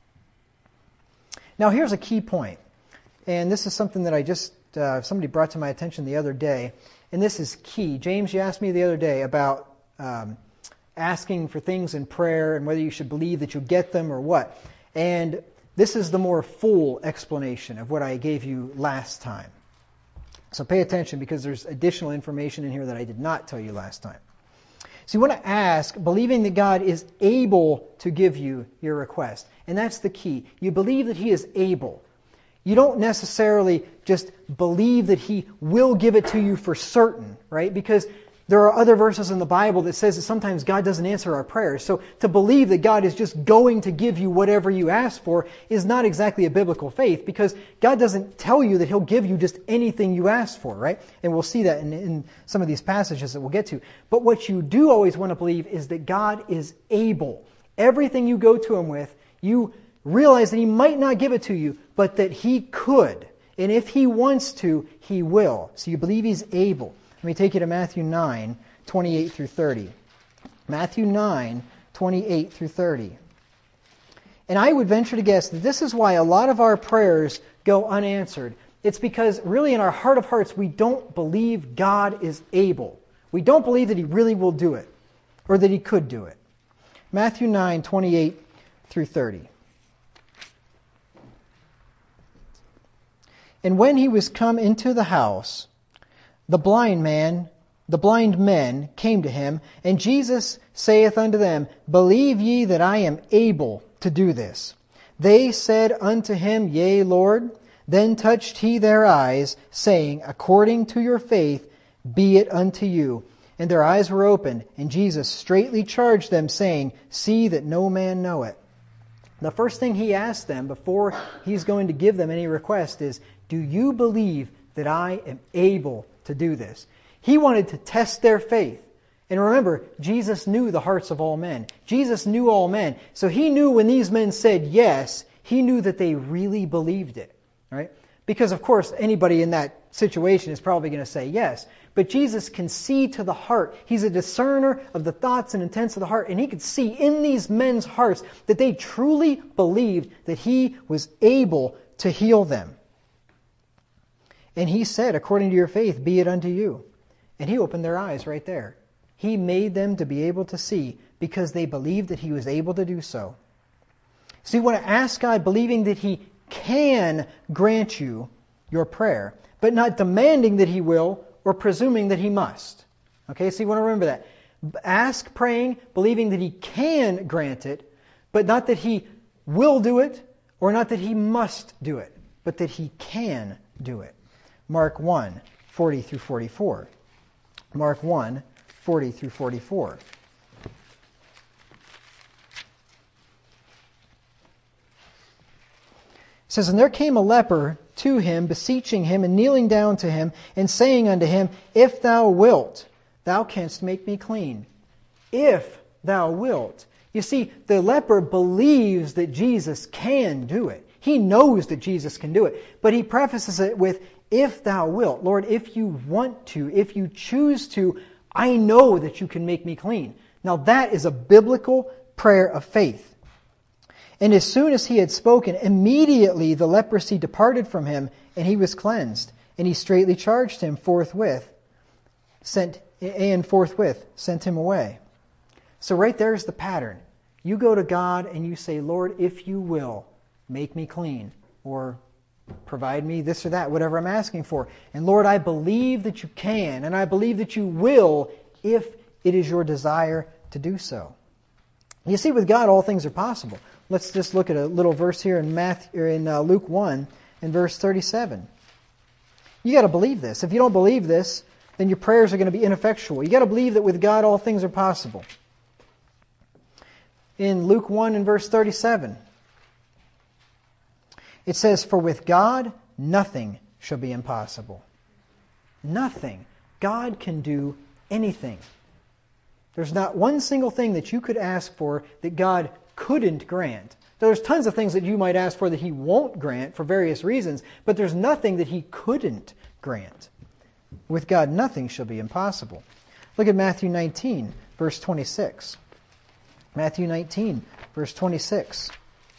Now here's a key point, and this is something that I just uh, somebody brought to my attention the other day, and this is key. James, you asked me the other day about um, asking for things in prayer and whether you should believe that you'll get them or what, and this is the more full explanation of what I gave you last time. So pay attention, because there's additional information in here that I did not tell you last time. So you want to ask, believing that God is able to give you your request. And that's the key. You believe that He is able. You don't necessarily just believe that He will give it to you for certain, right? Because there are other verses in the Bible that says that sometimes God doesn't answer our prayers. So to believe that God is just going to give you whatever you ask for is not exactly a biblical faith, because God doesn't tell you that He'll give you just anything you ask for, right? And we'll see that in, in some of these passages that we'll get to. But what you do always want to believe is that God is able. Everything you go to Him with, you realize that He might not give it to you, but that He could. And if He wants to, He will. So you believe He's able. Let me take you to Matthew nine, twenty-eight through thirty. Matthew nine, twenty-eight through thirty. And I would venture to guess that this is why a lot of our prayers go unanswered. It's because really in our heart of hearts we don't believe God is able. We don't believe that He really will do it, or that He could do it. Matthew nine, twenty-eight through thirty. And when He was come into the house, The blind man, the blind men came to Him, and Jesus saith unto them, Believe ye that I am able to do this? They said unto Him, Yea, Lord. Then touched He their eyes, saying, According to your faith be it unto you. And their eyes were opened, and Jesus straitly charged them, saying, See that no man know it. The first thing He asked them before He's going to give them any request is, Do you believe that I am able to do this? He wanted to test their faith. And remember, Jesus knew the hearts of all men. Jesus knew all men. So He knew when these men said yes, He knew that they really believed it. Right? Because of course anybody in that situation is probably going to say yes. But Jesus can see to the heart. He's a discerner of the thoughts and intents of the heart. And He could see in these men's hearts that they truly believed that He was able to heal them. And He said, According to your faith, be it unto you. And He opened their eyes right there. He made them to be able to see because they believed that He was able to do so. So you want to ask God believing that He can grant you your prayer, but not demanding that He will or presuming that He must. Okay, so you want to remember that. Ask praying, believing that He can grant it, but not that He will do it or not that He must do it, but that He can do it. Mark one, forty through forty-four. Mark one, forty through forty-four. It says, And there came a leper to Him, beseeching Him, and kneeling down to Him, and saying unto Him, If thou wilt, thou canst make me clean. If thou wilt. You see, the leper believes that Jesus can do it. He knows that Jesus can do it. But he prefaces it with, If thou wilt. Lord, if you want to, if you choose to, I know that you can make me clean. Now that is a biblical prayer of faith. And as soon as he had spoken, immediately the leprosy departed from him, and he was cleansed. And he straitly charged him forthwith, sent, and forthwith sent him away. So right there's the pattern. You go to God and you say, Lord, if you will, make me clean, or provide me this or that, whatever I'm asking for. And Lord, I believe that you can, and I believe that you will, if it is your desire to do so. You see, with God, all things are possible. Let's just look at a little verse here in Matthew, or in uh, Luke one, in verse thirty-seven. You got to believe this. If you don't believe this, then your prayers are going to be ineffectual. You got to believe that with God, all things are possible. In Luke one, in verse thirty-seven, it says, "For with God, nothing shall be impossible." Nothing. God can do anything. There's not one single thing that you could ask for that God couldn't grant. There's tons of things that you might ask for that He won't grant for various reasons, but there's nothing that He couldn't grant. With God, nothing shall be impossible. Look at Matthew nineteen, verse twenty-six. Matthew nineteen, verse twenty-six.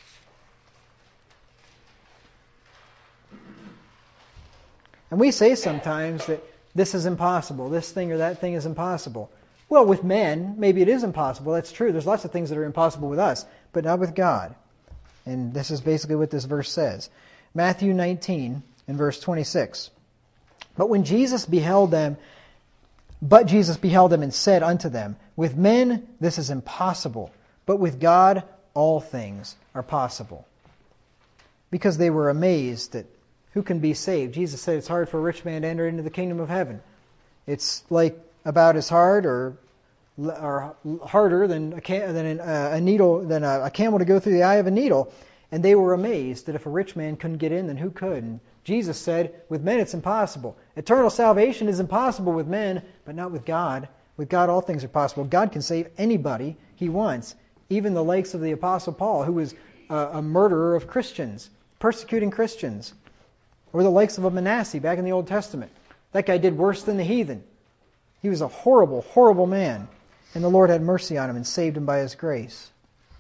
And we say sometimes that this is impossible, this thing or that thing is impossible. Well, with men, maybe it is impossible. That's true. There's lots of things that are impossible with us, but not with God. And this is basically what this verse says. Matthew nineteen and verse twenty-six. But when Jesus beheld them, but Jesus beheld them and said unto them, with men this is impossible, but with God all things are possible. Because they were amazed that who can be saved? Jesus said it's hard for a rich man to enter into the kingdom of heaven. It's like about as hard or or harder than a, than a, a needle than a, a camel to go through the eye of a needle. And they were amazed that if a rich man couldn't get in, then who could? And Jesus said, with men it's impossible. Eternal salvation is impossible with men, but not with God. With God all things are possible. God can save anybody He wants, even the likes of the Apostle Paul, who was a, a murderer of Christians, persecuting Christians, or the likes of a Manasseh back in the Old Testament. That guy did worse than the heathen. He was a horrible, horrible man. And the Lord had mercy on him and saved him by His grace.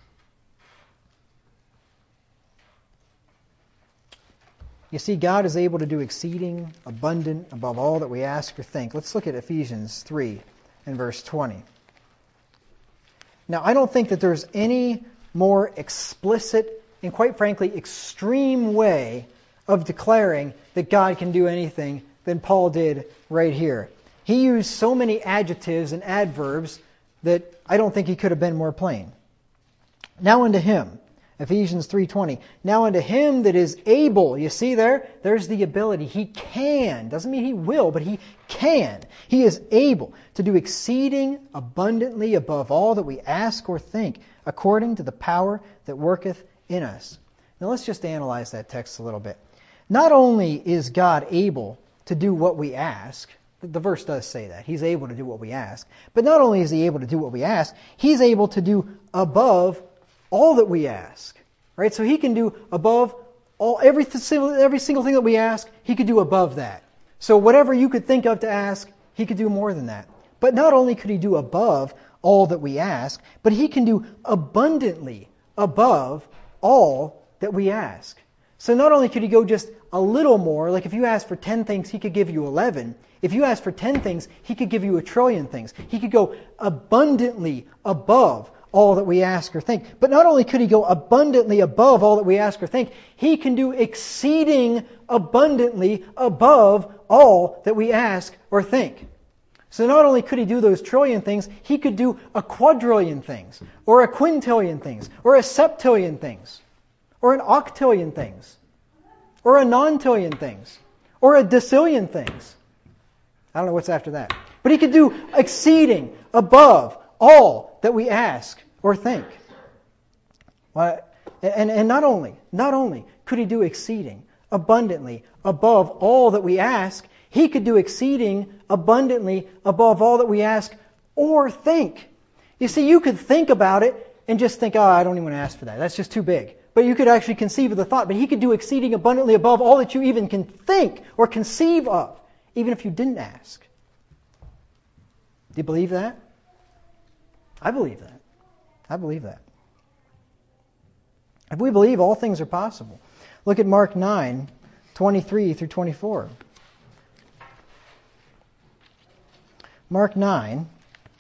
You see, God is able to do exceeding, abundant, above all that we ask or think. Let's look at Ephesians three and verse twenty. Now, I don't think that there's any more explicit and, quite frankly, extreme way of declaring that God can do anything than Paul did right here. He used so many adjectives and adverbs that I don't think he could have been more plain. Now unto Him, Ephesians three twenty, now unto Him that is able, you see there? There's the ability. He can. Doesn't mean He will, but He can. He is able to do exceeding abundantly above all that we ask or think, according to the power that worketh in us. Now let's just analyze that text a little bit. Not only is God able to do what we ask, the verse does say that. He's able to do what we ask. But not only is He able to do what we ask, He's able to do above all that we ask. Right? So He can do above all every, every single thing that we ask, He could do above that. So whatever you could think of to ask, He could do more than that. But not only could He do above all that we ask, but He can do abundantly above all that we ask. So not only could He go just a little more, like if you ask for ten things, He could give you eleven. If you ask for ten things, He could give you a trillion things. He could go abundantly above all that we ask or think. But not only could He go abundantly above all that we ask or think, He can do exceeding abundantly above all that we ask or think. So not only could He do those trillion things, He could do a quadrillion things, or a quintillion things, or a septillion things, or an octillion things, or a nontillion things, or a decillion things. I don't know what's after that. But He could do exceeding above all that we ask or think. And, and not only, not only could He do exceeding abundantly above all that we ask, He could do exceeding abundantly above all that we ask or think. You see, you could think about it and just think, oh, I don't even want to ask for that. That's just too big. But you could actually conceive of the thought. But He could do exceeding abundantly above all that you even can think or conceive of, even if you didn't ask. Do you believe that? I believe that. I believe that. If we believe, all things are possible. Look at Mark nine, twenty-three through twenty-four. Mark nine.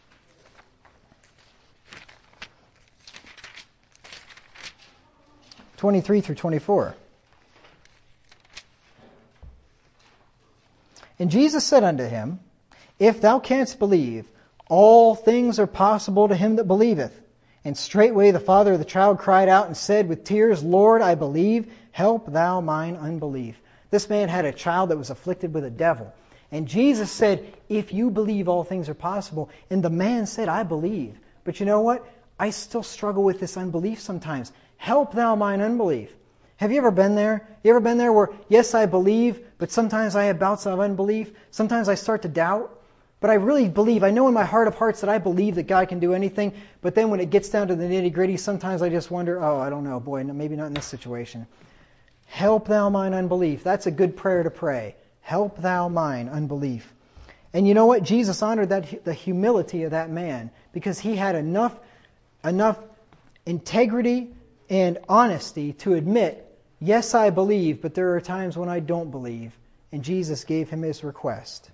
twenty-three through twenty-four. And Jesus said unto him, If thou canst believe, all things are possible to him that believeth. And straightway the father of the child cried out and said with tears, Lord, I believe, help thou mine unbelief. This man had a child that was afflicted with a devil. And Jesus said, if you believe, all things are possible. And the man said, I believe. But you know what? I still struggle with this unbelief sometimes. Help thou mine unbelief. Have you ever been there? You ever been there where, yes, I believe, but sometimes I have bouts of unbelief. Sometimes I start to doubt. But I really believe, I know in my heart of hearts that I believe that God can do anything. But then when it gets down to the nitty gritty, sometimes I just wonder, oh, I don't know, boy, maybe not in this situation. Help thou mine unbelief. That's a good prayer to pray. Help thou mine unbelief. And you know what? Jesus honored that the humility of that man because he had enough, enough integrity and honesty to admit, yes, I believe, but there are times when I don't believe. And Jesus gave him his request.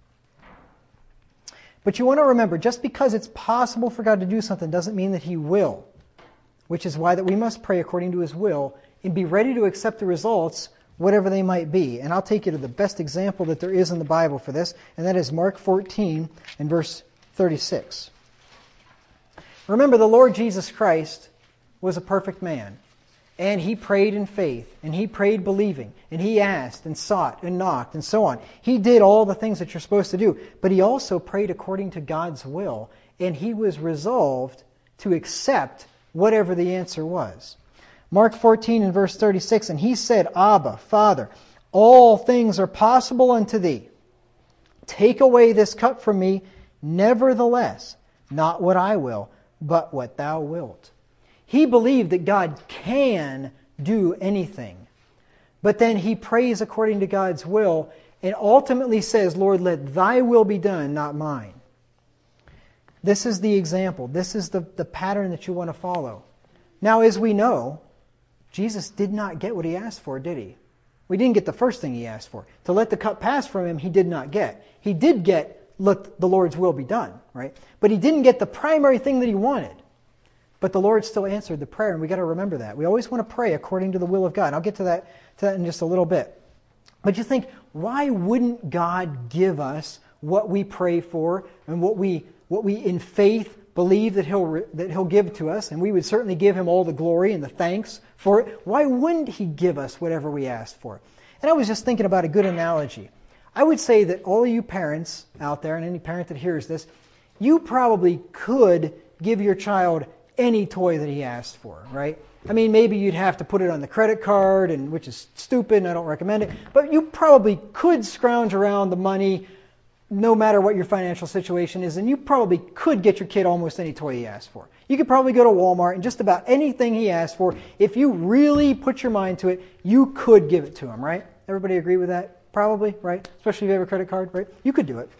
But you want to remember, just because it's possible for God to do something doesn't mean that He will. Which is why that we must pray according to His will and be ready to accept the results, whatever they might be. And I'll take you to the best example that there is in the Bible for this, and that is Mark fourteen and verse thirty-six. Remember, the Lord Jesus Christ was a perfect man. And He prayed in faith, and He prayed believing, and He asked and sought and knocked and so on. He did all the things that you're supposed to do, but He also prayed according to God's will, and He was resolved to accept whatever the answer was. Mark fourteen and verse thirty-six, and He said, Abba, Father, all things are possible unto Thee. Take away this cup from me, nevertheless, not what I will, but what Thou wilt. He believed that God can do anything. But then he prays according to God's will and ultimately says, Lord, let Thy will be done, not mine. This is the example. This is the, the pattern that you want to follow. Now, as we know, Jesus did not get what He asked for, did He? We didn't get the first thing He asked for. To let the cup pass from Him, He did not get. He did get, let the Lord's will be done, right? But He didn't get the primary thing that He wanted. But the Lord still answered the prayer, and we got to remember that. We always want to pray according to the will of God. I'll get to that, to that in just a little bit. But you think, why wouldn't God give us what we pray for and what we what we in faith believe that He'll that He'll give to us, and we would certainly give Him all the glory and the thanks for it? Why wouldn't He give us whatever we asked for? And I was just thinking about a good analogy. I would say that all of you parents out there, and any parent that hears this, you probably could give your child any toy that he asked for, right? I mean, maybe you'd have to put it on the credit card, and which is stupid, and I don't recommend it. But you probably could scrounge around the money, no matter what your financial situation is, and you probably could get your kid almost any toy he asked for. You could probably go to Walmart and just about anything he asked for, if you really put your mind to it, you could give it to him, right? Everybody agree with that? Probably, right? Especially if you have a credit card, right? You could do it.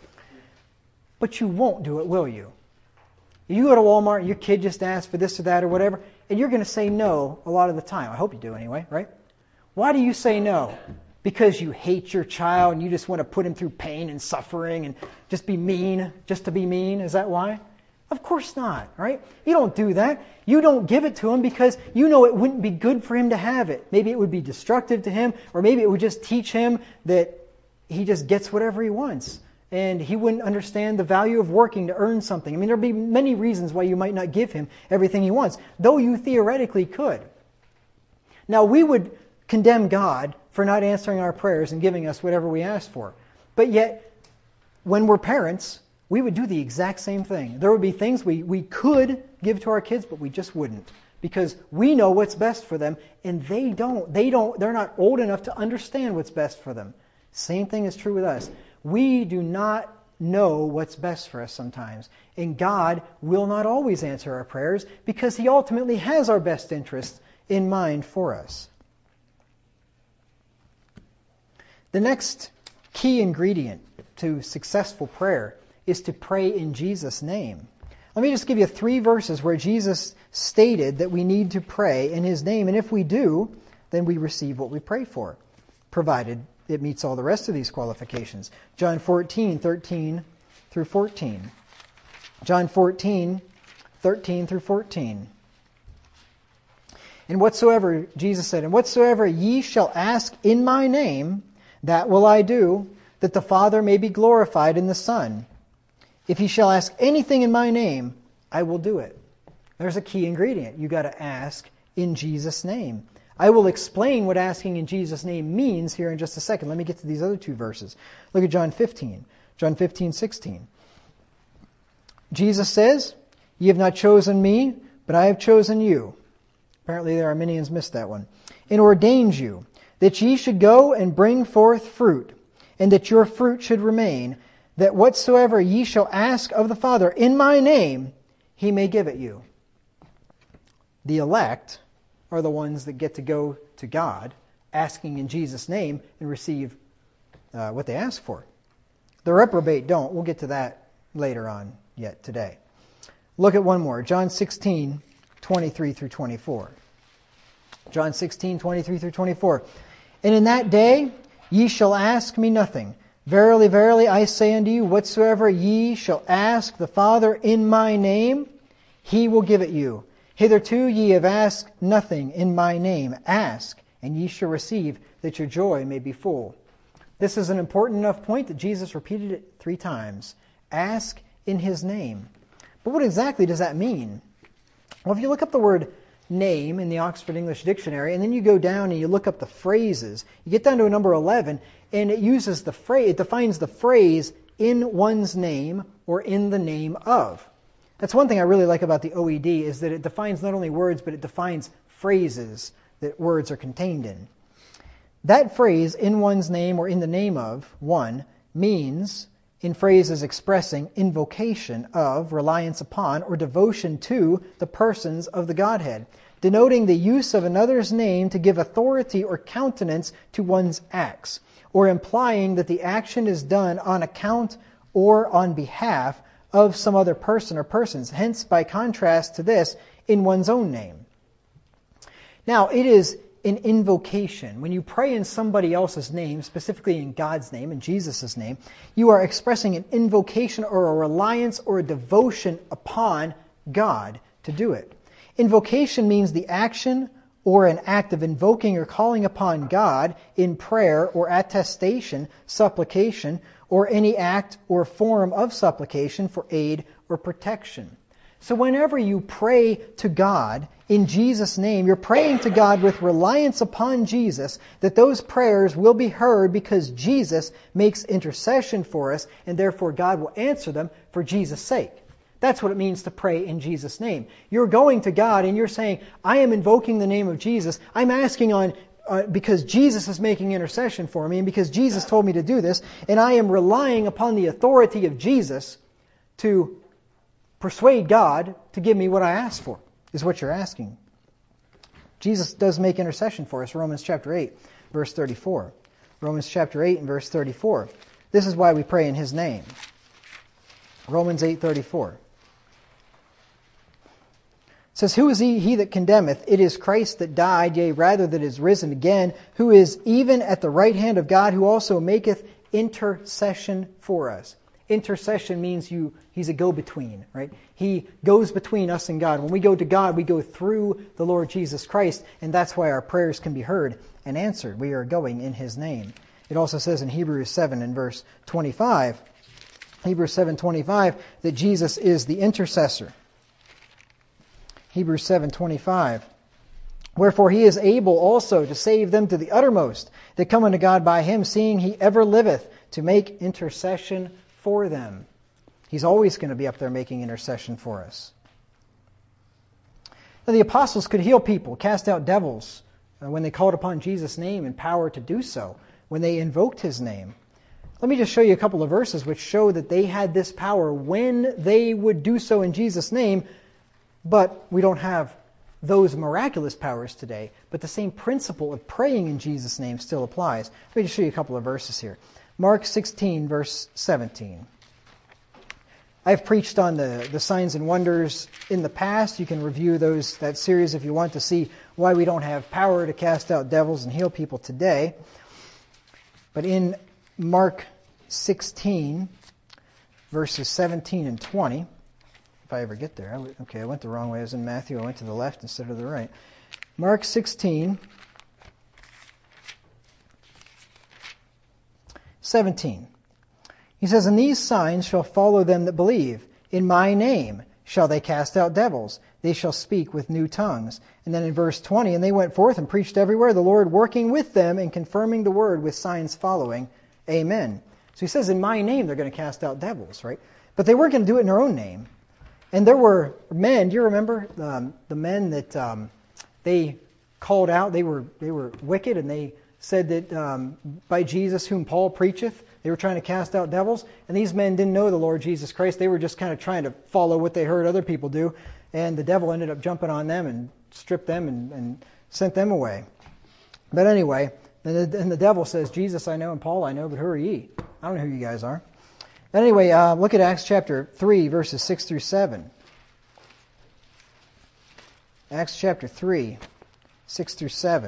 But you won't do it, will you? You go to Walmart, and your kid just asks for this or that or whatever, and you're going to say no a lot of the time. I hope you do anyway, right? Why do you say no? Because you hate your child and you just want to put him through pain and suffering and just be mean, just to be mean? Is that why? Of course not, right? You don't do that. You don't give it to him because you know it wouldn't be good for him to have it. Maybe it would be destructive to him, or maybe it would just teach him that he just gets whatever he wants. And he wouldn't understand the value of working to earn something. I mean, there'd be many reasons why you might not give him everything he wants, though you theoretically could. Now, we would condemn God for not answering our prayers and giving us whatever we asked for. But yet, when we're parents, we would do the exact same thing. There would be things we, we could give to our kids, but we just wouldn't. Because we know what's best for them, and they don't. They don't. They're not old enough to understand what's best for them. Same thing is true with us. We do not know what's best for us sometimes. And God will not always answer our prayers because He ultimately has our best interest in mind for us. The next key ingredient to successful prayer is to pray in Jesus' name. Let me just give you three verses where Jesus stated that we need to pray in His name. And if we do, then we receive what we pray for, provided it meets all the rest of these qualifications. John fourteen, thirteen through fourteen. John fourteen, thirteen through fourteen. And whatsoever, Jesus said, and whatsoever ye shall ask in my name, that will I do, that the Father may be glorified in the Son. If ye shall ask anything in my name, I will do it. There's a key ingredient. You've got to ask in Jesus' name. I will explain what asking in Jesus' name means here in just a second. Let me get to these other two verses. Look at John fifteen. John fifteen, sixteen. Jesus says, ye have not chosen me, but I have chosen you. Apparently the Arminians missed that one. And ordained you, that ye should go and bring forth fruit, and that your fruit should remain, that whatsoever ye shall ask of the Father in my name, he may give it you. The elect are the ones that get to go to God, asking in Jesus' name, and receive uh, what they ask for. The reprobate don't. We'll get to that later on yet today. Look at one more. John sixteen, twenty-three through twenty-four. John sixteen, twenty-three through twenty-four. And in that day ye shall ask me nothing. Verily, verily, I say unto you, whatsoever ye shall ask the Father in my name, he will give it you. Hitherto ye have asked nothing in my name. Ask, and ye shall receive, that your joy may be full. This is an important enough point that Jesus repeated it three times. Ask in his name. But what exactly does that mean? Well, if you look up the word name in the Oxford English Dictionary, and then you go down and you look up the phrases, you get down to a number eleven, and it uses the phrase, it defines the phrase in one's name or in the name of. That's one thing I really like about the O E D, is that it defines not only words, but it defines phrases that words are contained in. That phrase, in one's name or in the name of, one, means, in phrases expressing invocation of, reliance upon, or devotion to the persons of the Godhead, denoting the use of another's name to give authority or countenance to one's acts, or implying that the action is done on account or on behalf of some other person or persons. Hence, by contrast to this, in one's own name. Now, it is an invocation. When you pray in somebody else's name, specifically in God's name, in Jesus' name, you are expressing an invocation or a reliance or a devotion upon God to do it. Invocation means the action or an act of invoking or calling upon God in prayer or attestation, supplication, or any act or form of supplication for aid or protection. So whenever you pray to God in Jesus' name, you're praying to God with reliance upon Jesus, that those prayers will be heard because Jesus makes intercession for us, and therefore God will answer them for Jesus' sake. That's what it means to pray in Jesus' name. You're going to God and you're saying, I am invoking the name of Jesus. I'm asking on uh, because Jesus is making intercession for me, and because Jesus told me to do this, and I am relying upon the authority of Jesus to persuade God to give me what I ask for, is what you're asking. Jesus does make intercession for us. Romans chapter eight, verse thirty-four. Romans chapter eight and verse thirty-four. This is why we pray in his name. Romans eight thirty-four. It says, who is he, he that condemneth? It is Christ that died, yea, rather that is risen again, who is even at the right hand of God, who also maketh intercession for us. Intercession means you he's a go-between, right? He goes between us and God. When we go to God, we go through the Lord Jesus Christ, and that's why our prayers can be heard and answered. We are going in his name. It also says in Hebrews seven and verse twenty-five, Hebrews seven twenty-five, that Jesus is the intercessor. Hebrews seven twenty-five. Wherefore he is able also to save them to the uttermost that come unto God by him, seeing he ever liveth to make intercession for them. He's always going to be up there making intercession for us. Now, the apostles could heal people, cast out devils, uh, when they called upon Jesus' name and power to do so, when they invoked his name. Let me just show you a couple of verses which show that they had this power when they would do so in Jesus' name, but we don't have those miraculous powers today. But the same principle of praying in Jesus' name still applies. Let me just show you a couple of verses here. Mark sixteen, verse seventeen. I've preached on the, the signs and wonders in the past. You can review those that series if you want to see why we don't have power to cast out devils and heal people today. But in Mark sixteen, verses seventeen and twenty. If I ever get there. I w- okay, I went the wrong way. I was in Matthew. I went to the left instead of the right. Mark sixteen, seventeen. He says, "And these signs shall follow them that believe. In my name shall they cast out devils. They shall speak with new tongues." And then in verse twenty, "And they went forth and preached everywhere, the Lord working with them and confirming the word with signs following. Amen." So he says, in my name they're going to cast out devils, right? But they weren't going to do it in their own name. And there were men, do you remember um, the men that um, they called out? They were they were wicked, and they said that um, by Jesus whom Paul preacheth, they were trying to cast out devils. And these men didn't know the Lord Jesus Christ. They were just kind of trying to follow what they heard other people do. And the devil ended up jumping on them and stripped them and, and sent them away. But anyway, and the, and the devil says, "Jesus I know and Paul I know, but who are ye?" I don't know who you guys are. Anyway, uh, look at Acts chapter three, verses six through seven. Acts chapter three, six through seven.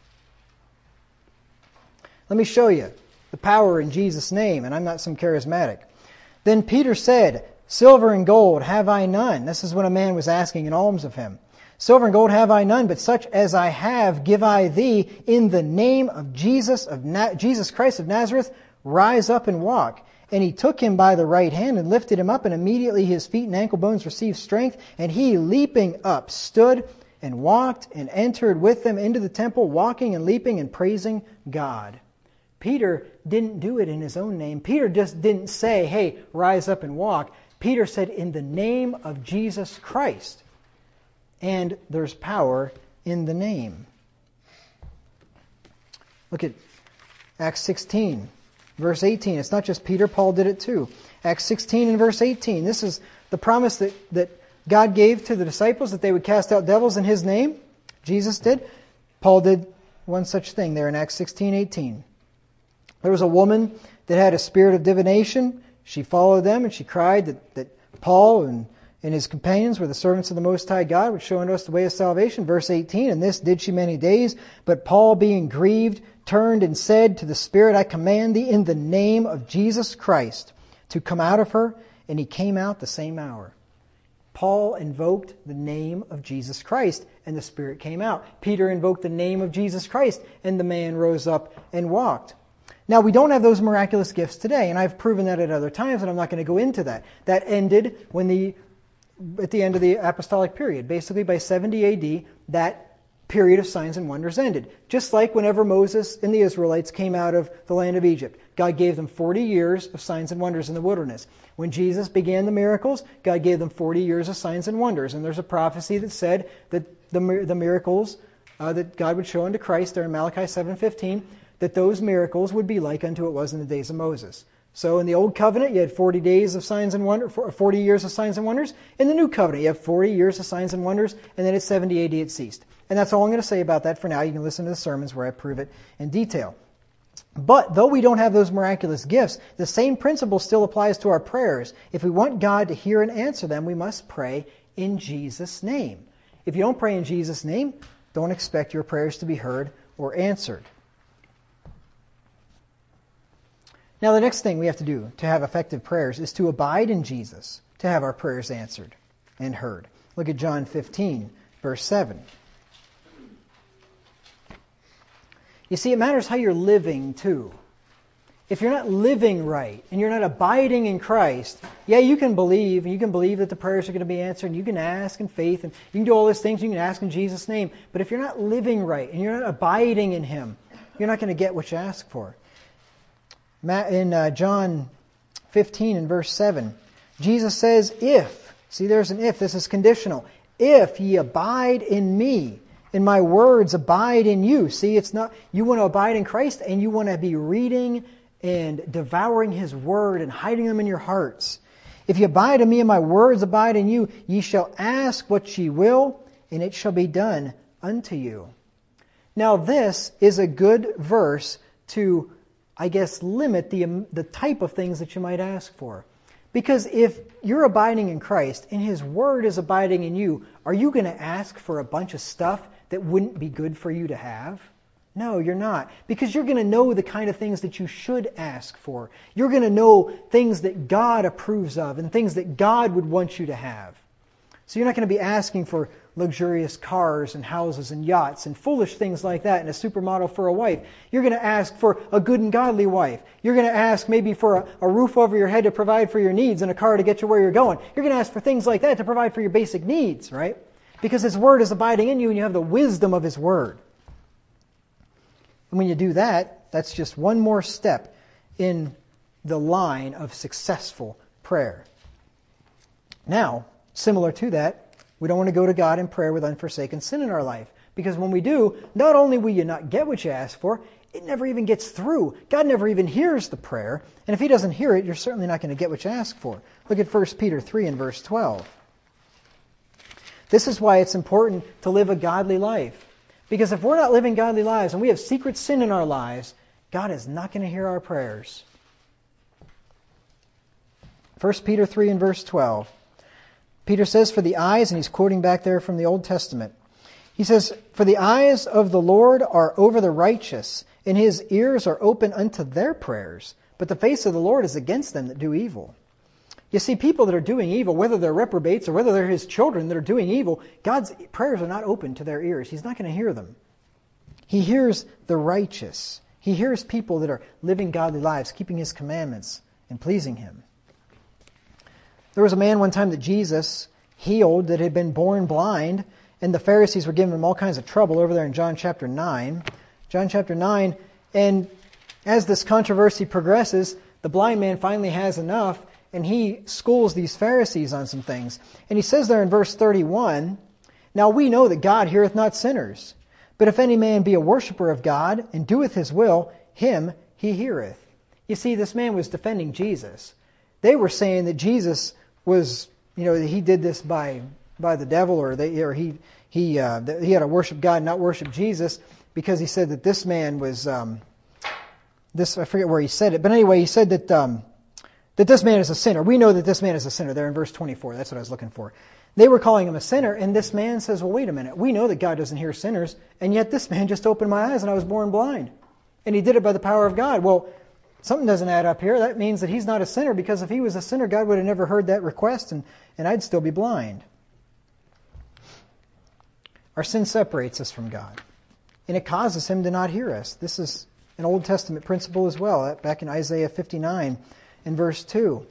Let me show you the power in Jesus' name, and I'm not some charismatic. "Then Peter said, Silver and gold have I none." This is when a man was asking an alms of him. "Silver and gold have I none, but such as I have give I thee. In the name of Jesus, of Na- Jesus Christ of Nazareth, rise up and walk. And he took him by the right hand and lifted him up, and immediately his feet and ankle bones received strength. And he, leaping up, stood and walked and entered with them into the temple, walking and leaping and praising God." Peter didn't do it in his own name. Peter just didn't say, "Hey, rise up and walk." Peter said, "In the name of Jesus Christ." And there's power in the name. Look at Acts sixteen. Verse eighteen, it's not just Peter, Paul did it too. Acts sixteen and verse eighteen. This is the promise that, that God gave to the disciples, that they would cast out devils in His name. Jesus did. Paul did one such thing there in Acts sixteen eighteen. There was a woman that had a spirit of divination. She followed them and she cried that, that Paul and, and his companions were the servants of the Most High God, which showing us the way of salvation. Verse eighteen, "And this did she many days. But Paul, being grieved, turned and said to the Spirit, I command thee in the name of Jesus Christ to come out of her. And he came out the same hour." Paul invoked the name of Jesus Christ, and the Spirit came out. Peter invoked the name of Jesus Christ, and the man rose up and walked. Now, we don't have those miraculous gifts today, and I've proven that at other times, and I'm not going to go into that. That ended when the at the end of the apostolic period. Basically, by seventy A D, that period of signs and wonders ended. Just like whenever Moses and the Israelites came out of the land of Egypt. God gave them forty years of signs and wonders in the wilderness. When Jesus began the miracles, God gave them forty years of signs and wonders. And there's a prophecy that said that the, the miracles uh, that God would show unto Christ, there in Malachi seven fifteen, that those miracles would be like unto it was in the days of Moses. So in the Old Covenant, you had forty days of signs and wonders, forty years of signs and wonders. In the New Covenant, you have forty years of signs and wonders, and then at seventy A D it ceased. And that's all I'm going to say about that for now. You can listen to the sermons where I prove it in detail. But though we don't have those miraculous gifts, the same principle still applies to our prayers. If we want God to hear and answer them, we must pray in Jesus' name. If you don't pray in Jesus' name, don't expect your prayers to be heard or answered. Now, the next thing we have to do to have effective prayers is to abide in Jesus, to have our prayers answered and heard. Look at John fifteen, verse seven. You see, it matters how you're living, too. If you're not living right and you're not abiding in Christ, yeah, you can believe, and you can believe that the prayers are going to be answered, and you can ask in faith, and you can do all those things, you can ask in Jesus' name. But if you're not living right and you're not abiding in Him, you're not going to get what you ask for. In uh, John fifteen and verse seven, Jesus says, if, see there's an if, this is conditional, if ye abide in me, and my words abide in you. See, it's not, you want to abide in Christ, and you want to be reading and devouring His word and hiding them in your hearts. If ye abide in me and my words abide in you, ye shall ask what ye will, and it shall be done unto you. Now this is a good verse to, I guess, limit the, the type of things that you might ask for. Because if you're abiding in Christ and His Word is abiding in you, are you going to ask for a bunch of stuff that wouldn't be good for you to have? No, you're not. Because you're going to know the kind of things that you should ask for. You're going to know things that God approves of and things that God would want you to have. So you're not going to be asking for luxurious cars and houses and yachts and foolish things like that and a supermodel for a wife. You're going to ask for a good and godly wife. You're going to ask maybe for a, a roof over your head to provide for your needs and a car to get you where you're going. You're going to ask for things like that to provide for your basic needs, right? Because His Word is abiding in you and you have the wisdom of His Word. And when you do that, that's just one more step in the line of successful prayer. Now, similar to that, we don't want to go to God in prayer with unforsaken sin in our life. Because when we do, not only will you not get what you ask for, it never even gets through. God never even hears the prayer. And if He doesn't hear it, you're certainly not going to get what you ask for. Look at First Peter three and verse twelve. This is why it's important to live a godly life. Because if we're not living godly lives and we have secret sin in our lives, God is not going to hear our prayers. First Peter three and verse twelve. Peter says, for the eyes, and he's quoting back there from the Old Testament. He says, for the eyes of the Lord are over the righteous, and His ears are open unto their prayers. But the face of the Lord is against them that do evil. You see, people that are doing evil, whether they're reprobates or whether they're His children that are doing evil, God's prayers are not open to their ears. He's not going to hear them. He hears the righteous. He hears people that are living godly lives, keeping His commandments and pleasing Him. There was a man one time that Jesus healed that had been born blind, and the Pharisees were giving him all kinds of trouble over there in John chapter nine. John chapter nine, and as this controversy progresses, the blind man finally has enough, and he schools these Pharisees on some things. And he says there in verse thirty-one, now we know that God heareth not sinners, but if any man be a worshipper of God, and doeth His will, him He heareth. You see, this man was defending Jesus. They were saying that Jesus was, you know, that He did this by by the devil, or they, or he he uh, that he had to worship God, not worship Jesus, because he said that this man was um, this. I forget where he said it, but anyway, he said that um, that this man is a sinner. We know that this man is a sinner. There in verse twenty-four. That's what I was looking for. They were calling him a sinner, and this man says, "Well, wait a minute. We know that God doesn't hear sinners, and yet this man just opened my eyes, and I was born blind, and he did it by the power of God." Well, something doesn't add up here. That means that he's not a sinner, because if he was a sinner, God would have never heard that request, and, and I'd still be blind. Our sin separates us from God, and it causes Him to not hear us. This is an Old Testament principle as well, back in Isaiah fifty-nine and verse two.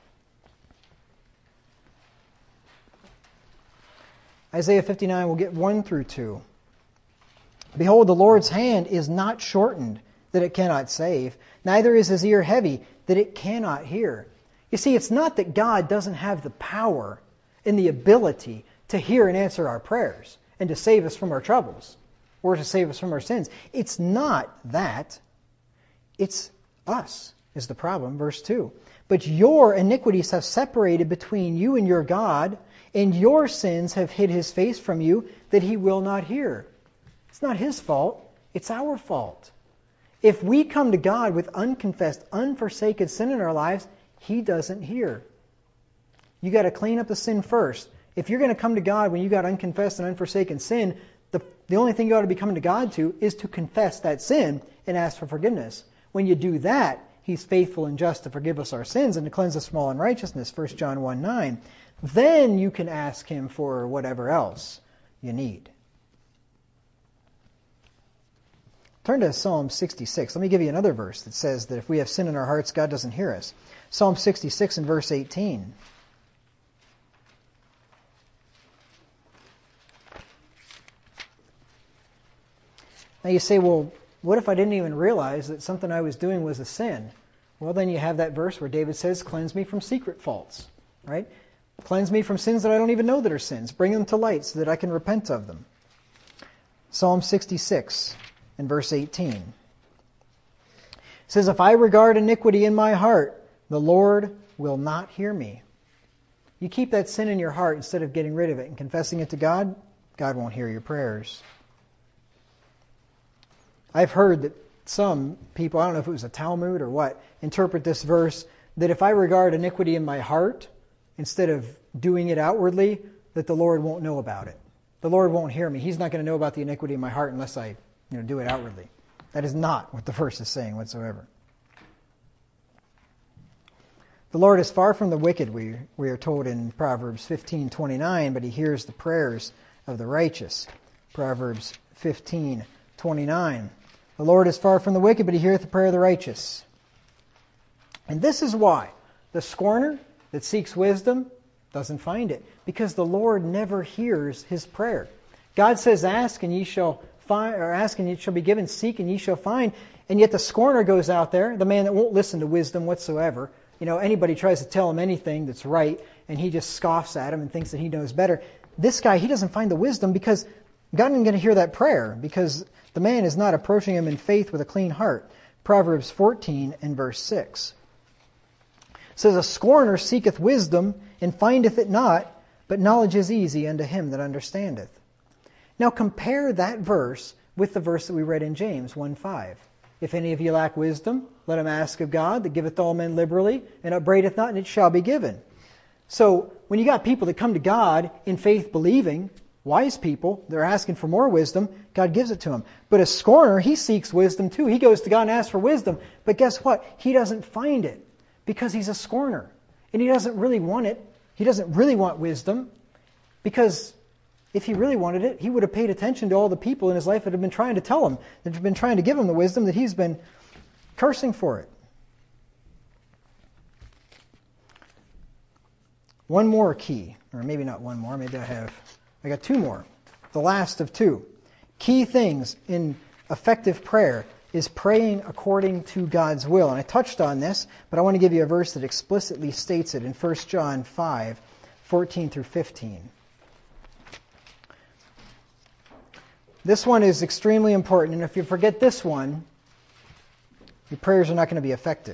Isaiah fifty-nine, we'll get one through two. Behold, the Lord's hand is not shortened, that it cannot save, neither is His ear heavy, that it cannot hear. You see, it's not that God doesn't have the power and the ability to hear and answer our prayers and to save us from our troubles or to save us from our sins. It's not that. It's us is the problem. Verse two. But your iniquities have separated between you and your God, and your sins have hid His face from you, that He will not hear. It's not His fault. It's our fault. If we come to God with unconfessed, unforsaken sin in our lives, He doesn't hear. You got to clean up the sin first. If you're going to come to God when you got unconfessed and unforsaken sin, the, the only thing you ought to be coming to God to is to confess that sin and ask for forgiveness. When you do that, He's faithful and just to forgive us our sins and to cleanse us from all unrighteousness, First John one nine. Then you can ask Him for whatever else you need. Turn to Psalm sixty-six. Let me give you another verse that says that if we have sin in our hearts, God doesn't hear us. Psalm sixty-six and verse eighteen. Now you say, well, what if I didn't even realize that something I was doing was a sin? Well, then you have that verse where David says, cleanse me from secret faults, right? Cleanse me from sins that I don't even know that are sins. Bring them to light so that I can repent of them. Psalm sixty-six and verse eighteen. It says, if I regard iniquity in my heart, the Lord will not hear me. You keep that sin in your heart instead of getting rid of it and confessing it to God, God won't hear your prayers. I've heard that some people, I don't know if it was a Talmud or what, interpret this verse that if I regard iniquity in my heart instead of doing it outwardly, that the Lord won't know about it. The Lord won't hear me. He's not going to know about the iniquity in my heart unless I, you know, do it outwardly. That is not what the verse is saying whatsoever. The Lord is far from the wicked, we, we are told in Proverbs fifteen twenty-nine, but he hears the prayers of the righteous. Proverbs fifteen twenty-nine. The Lord is far from the wicked, but he heareth the prayer of the righteous. And this is why the scorner that seeks wisdom doesn't find it, because the Lord never hears his prayer. God says, ask and ye shall find, or ask and ye shall be given, seek and ye shall find. And yet the scorner goes out there, the man that won't listen to wisdom whatsoever. You know, anybody tries to tell him anything that's right, and he just scoffs at him and thinks that he knows better. This guy, he doesn't find the wisdom because God isn't going to hear that prayer, because the man is not approaching him in faith with a clean heart. Proverbs fourteen and verse six. It says, a scorner seeketh wisdom, and findeth it not, but knowledge is easy unto him that understandeth. Now compare that verse with the verse that we read in James one five. If any of you lack wisdom, let him ask of God, that giveth all men liberally, and upbraideth not, and it shall be given. So, when you got people that come to God in faith believing, wise people, they're asking for more wisdom, God gives it to them. But a scorner, he seeks wisdom too. He goes to God and asks for wisdom. But guess what? He doesn't find it, because he's a scorner. And he doesn't really want it. He doesn't really want wisdom, because if he really wanted it, he would have paid attention to all the people in his life that have been trying to tell him, that have been trying to give him the wisdom, that he's been cursing for it. One more key, or maybe not one more, maybe I have, I got two more. The last of two. Key things in effective prayer is praying according to God's will. And I touched on this, but I want to give you a verse that explicitly states it in First John five, fourteen through fifteen. This one is extremely important, and if you forget this one, your prayers are not going to be effective.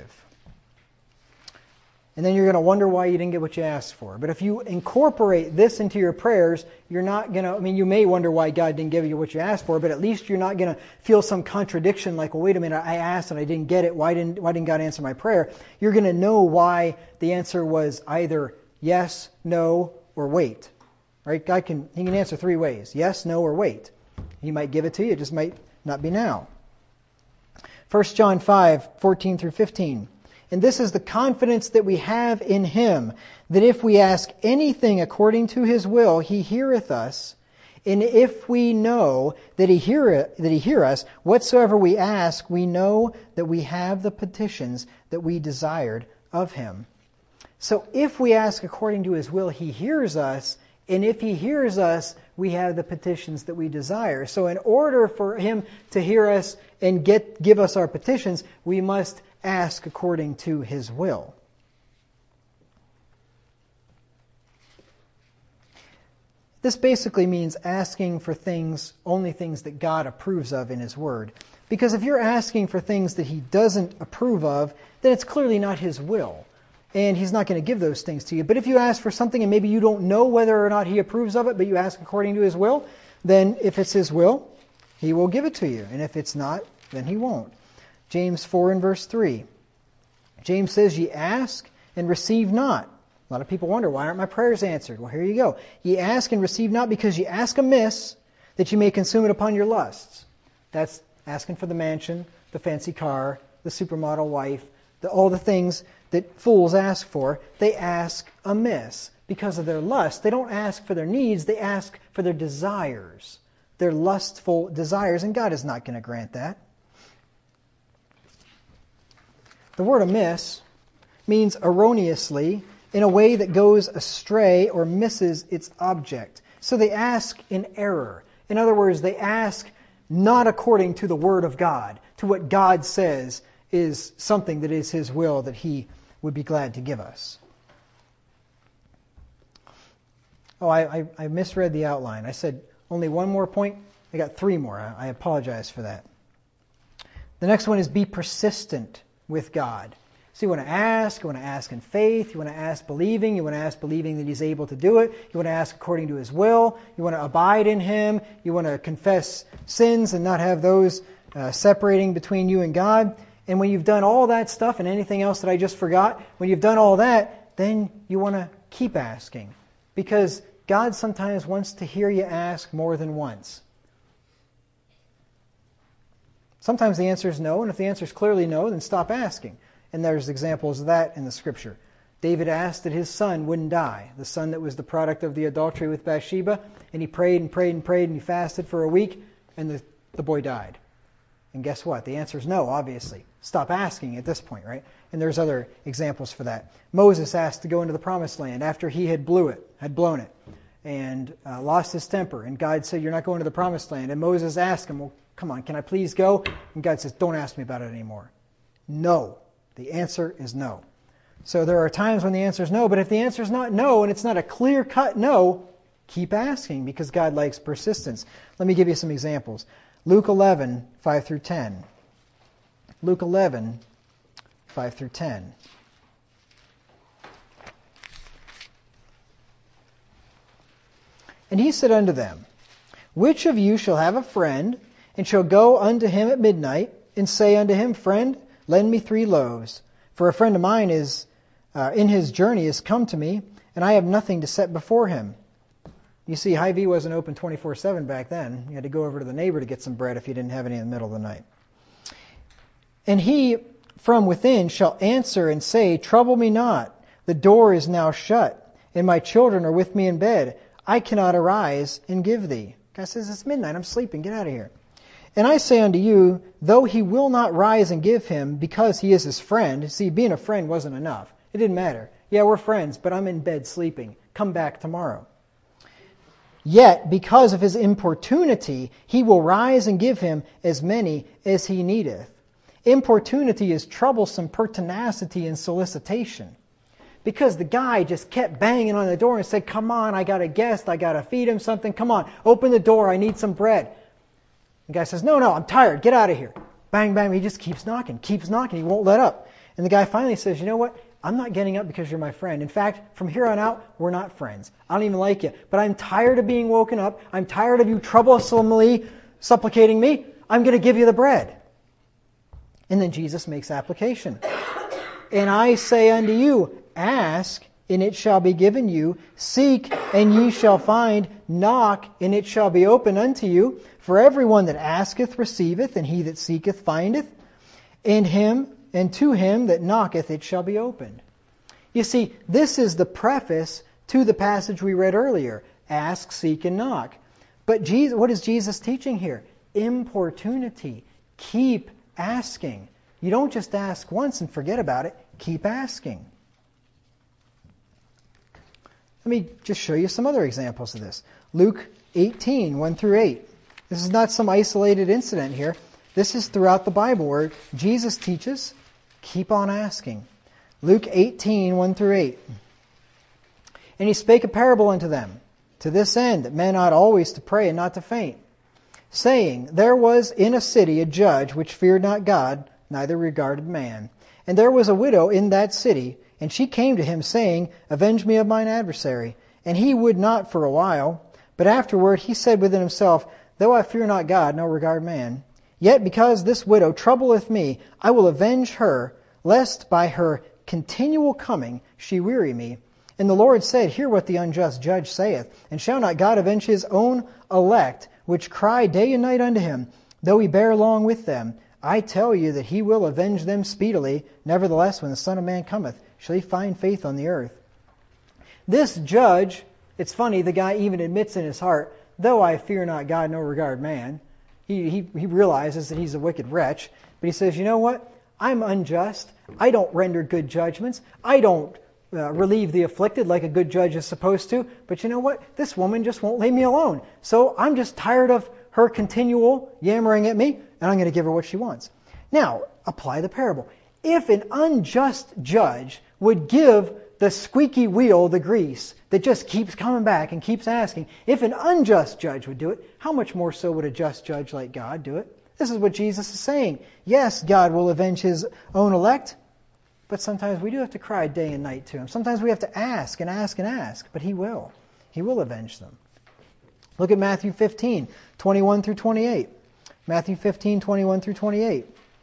And then you're going to wonder why you didn't get what you asked for. But if you incorporate this into your prayers, you're not going to, I mean, you may wonder why God didn't give you what you asked for, but at least you're not going to feel some contradiction like, well, wait a minute, I asked and I didn't get it. Why didn't, why didn't God answer my prayer? You're going to know why the answer was either yes, no, or wait. Right? God can, he can answer three ways. Yes, no, or wait. He might give it to you, it just might not be now. First John five, fourteen through fifteen. And this is the confidence that we have in him, that if we ask anything according to his will, he heareth us. And if we know that he hear that he hear us, whatsoever we ask, we know that we have the petitions that we desired of him. So if we ask according to his will, he hears us. And if he hears us, we have the petitions that we desire. So in order for him to hear us and get give us our petitions, we must ask according to his will. This basically means asking for things, only things that God approves of in his word. Because if you're asking for things that he doesn't approve of, then it's clearly not his will. And he's not going to give those things to you. But if you ask for something and maybe you don't know whether or not he approves of it, but you ask according to his will, then if it's his will, he will give it to you. And if it's not, then he won't. James four and verse three. James says, ye ask and receive not. A lot of people wonder, why aren't my prayers answered? Well, here you go. Ye ask and receive not because ye ask amiss, that ye may consume it upon your lusts. That's asking for the mansion, the fancy car, the supermodel wife, the, all the things that fools ask for. They ask amiss because of their lust. They don't ask for their needs, they ask for their desires, their lustful desires, and God is not going to grant that. The word amiss means erroneously, in a way that goes astray or misses its object. So they ask in error. In other words, they ask not according to the Word of God, to what God says is something that is his will that he would be glad to give us. Oh, I, I, I misread the outline. I said only one more point. I got three more. I, I apologize for that. The next one is be persistent with God. So you want to ask, you want to ask in faith, you want to ask believing, you want to ask believing that he's able to do it, you want to ask according to his will, you want to abide in him, you want to confess sins and not have those uh, separating between you and God. And when you've done all that stuff and anything else that I just forgot, when you've done all that, then you want to keep asking. Because God sometimes wants to hear you ask more than once. Sometimes the answer is no, and if the answer is clearly no, then stop asking. And there's examples of that in the Scripture. David asked that his son wouldn't die, the son that was the product of the adultery with Bathsheba, and he prayed and prayed and prayed and he fasted for a week, and the, the boy died. And guess what? The answer is no, obviously. Stop asking at this point, right? And there's other examples for that. Moses asked to go into the promised land after he had blew it, had blown it, and uh, lost his temper. And God said, you're not going to the promised land. And Moses asked him, well, come on, can I please go? And God says, don't ask me about it anymore. No. The answer is no. So there are times when the answer is no, but if the answer is not no, and it's not a clear-cut no, keep asking, because God likes persistence. Let me give you some examples. Luke eleven, five through ten. Luke eleven, five through ten. And he said unto them, which of you shall have a friend, and shall go unto him at midnight, and say unto him, Friend, lend me three loaves, for a friend of mine is uh, in his journey is come to me, and I have nothing to set before him. You see, Hy-Vee wasn't open twenty-four seven back then. You had to go over to the neighbor to get some bread if you didn't have any in the middle of the night. And he from within shall answer and say, Trouble me not, the door is now shut, and my children are with me in bed. I cannot arise and give thee. Guy says, it's midnight, I'm sleeping, get out of here. And I say unto you, though he will not rise and give him, because he is his friend. See, being a friend wasn't enough. It didn't matter. Yeah, we're friends, but I'm in bed sleeping. Come back tomorrow. Yet, because of his importunity, he will rise and give him as many as he needeth. Importunity is troublesome pertinacity and solicitation. Because the guy just kept banging on the door and said, come on, I got a guest, I got to feed him something, come on, open the door, I need some bread. The guy says, no, no, I'm tired, get out of here. Bang, bang, he just keeps knocking, keeps knocking, he won't let up. And the guy finally says, you know what, I'm not getting up because you're my friend. In fact, from here on out, we're not friends. I don't even like you. But I'm tired of being woken up. I'm tired of you troublesomely supplicating me. I'm going to give you the bread. And then Jesus makes application. And I say unto you, ask, and it shall be given you. Seek, and ye shall find. Knock, and it shall be opened unto you. For everyone that asketh receiveth, and he that seeketh findeth. And him, and to him that knocketh it shall be opened. You see, this is the preface to the passage we read earlier. Ask, seek, and knock. But Jesus, what is Jesus teaching here? Importunity. Keep asking. You don't just ask once and forget about it. Keep asking. Let me just show you some other examples of this. Luke eighteen, one through eight. This is not some isolated incident here. This is throughout the Bible where Jesus teaches, keep on asking. Luke eighteen, one through eight. And he spake a parable unto them, to this end, that men ought always to pray and not to faint, saying, There was in a city a judge which feared not God, neither regarded man. And there was a widow in that city, and she came to him, saying, Avenge me of mine adversary. And he would not for a while, but afterward he said within himself, Though I fear not God, nor regard man, yet because this widow troubleth me, I will avenge her, lest by her continual coming she weary me. And the Lord said, Hear what the unjust judge saith, and shall not God avenge his own elect, which cry day and night unto him, though he bear long with them? I tell you that he will avenge them speedily. Nevertheless, when the Son of Man cometh, shall he find faith on the earth? This judge, it's funny, the guy even admits in his heart, though I fear not God, nor regard man. He, he, he realizes that he's a wicked wretch. But he says, you know what? I'm unjust. I don't render good judgments. I don't uh, relieve the afflicted like a good judge is supposed to. But you know what? This woman just won't leave me alone. So I'm just tired of her continual yammering at me, and I'm going to give her what she wants. Now, apply the parable. If an unjust judge would give the squeaky wheel the grease that just keeps coming back and keeps asking, if an unjust judge would do it, how much more so would a just judge like God do it? This is what Jesus is saying. Yes, God will avenge his own elect, but sometimes we do have to cry day and night to him. Sometimes we have to ask and ask and ask, but he will. He will avenge them. Look at Matthew fifteen, twenty-one through twenty-eight. Matthew fifteen, twenty-one through twenty-eight.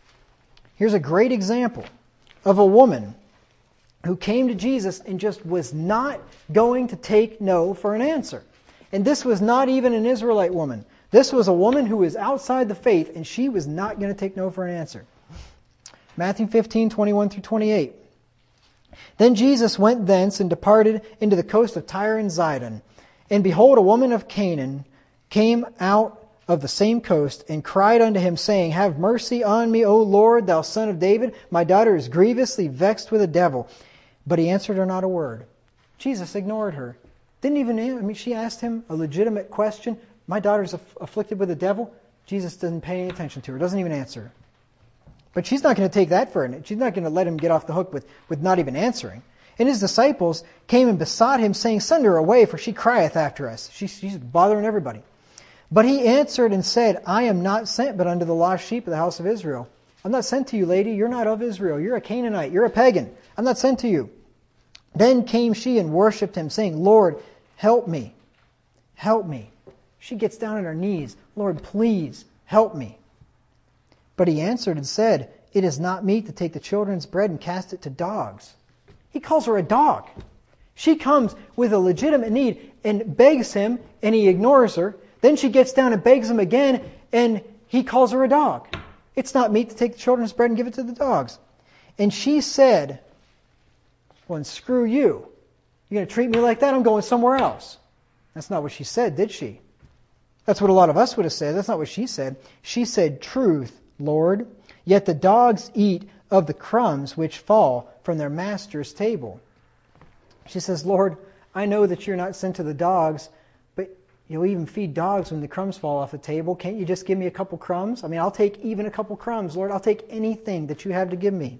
Here's a great example of a woman who came to Jesus and just was not going to take no for an answer. And this was not even an Israelite woman. This was a woman who was outside the faith, and she was not going to take no for an answer. Matthew fifteen, twenty-one through twenty-eight. Then Jesus went thence and departed into the coast of Tyre and Zidon. And behold, a woman of Canaan came out of the same coast, and cried unto him, saying, Have mercy on me, O Lord, thou Son of David. My daughter is grievously vexed with a devil. But he answered her not a word. Jesus ignored her. Didn't even, I mean, she asked him a legitimate question. My daughter's aff- afflicted with a devil. Jesus doesn't pay any attention to her, doesn't even answer. But she's not going to take that for it. She's not going to let him get off the hook with, with not even answering. And his disciples came and besought him, saying, Send her away, for she crieth after us. She, she's bothering everybody. But he answered and said, I am not sent but unto the lost sheep of the house of Israel. I'm not sent to you, lady. You're not of Israel. You're a Canaanite. You're a pagan. I'm not sent to you. Then came she and worshipped him, saying, Lord, help me. Help me. She gets down on her knees. Lord, please help me. But he answered and said, It is not meet to take the children's bread and cast it to dogs. He calls her a dog. She comes with a legitimate need and begs him, and he ignores her. Then she gets down and begs him again, and he calls her a dog. It's not meet to take the children's bread and give it to the dogs. And she said, Well, and screw you. You're going to treat me like that? I'm going somewhere else. That's not what she said, did she? That's what a lot of us would have said. That's not what she said. She said, Truth, Lord, yet the dogs eat of the crumbs which fall from their master's table. She says, Lord, I know that you're not sent to the dogs, but you'll even feed dogs when the crumbs fall off the table. Can't you just give me a couple crumbs? I mean, I'll take even a couple crumbs, Lord. I'll take anything that you have to give me.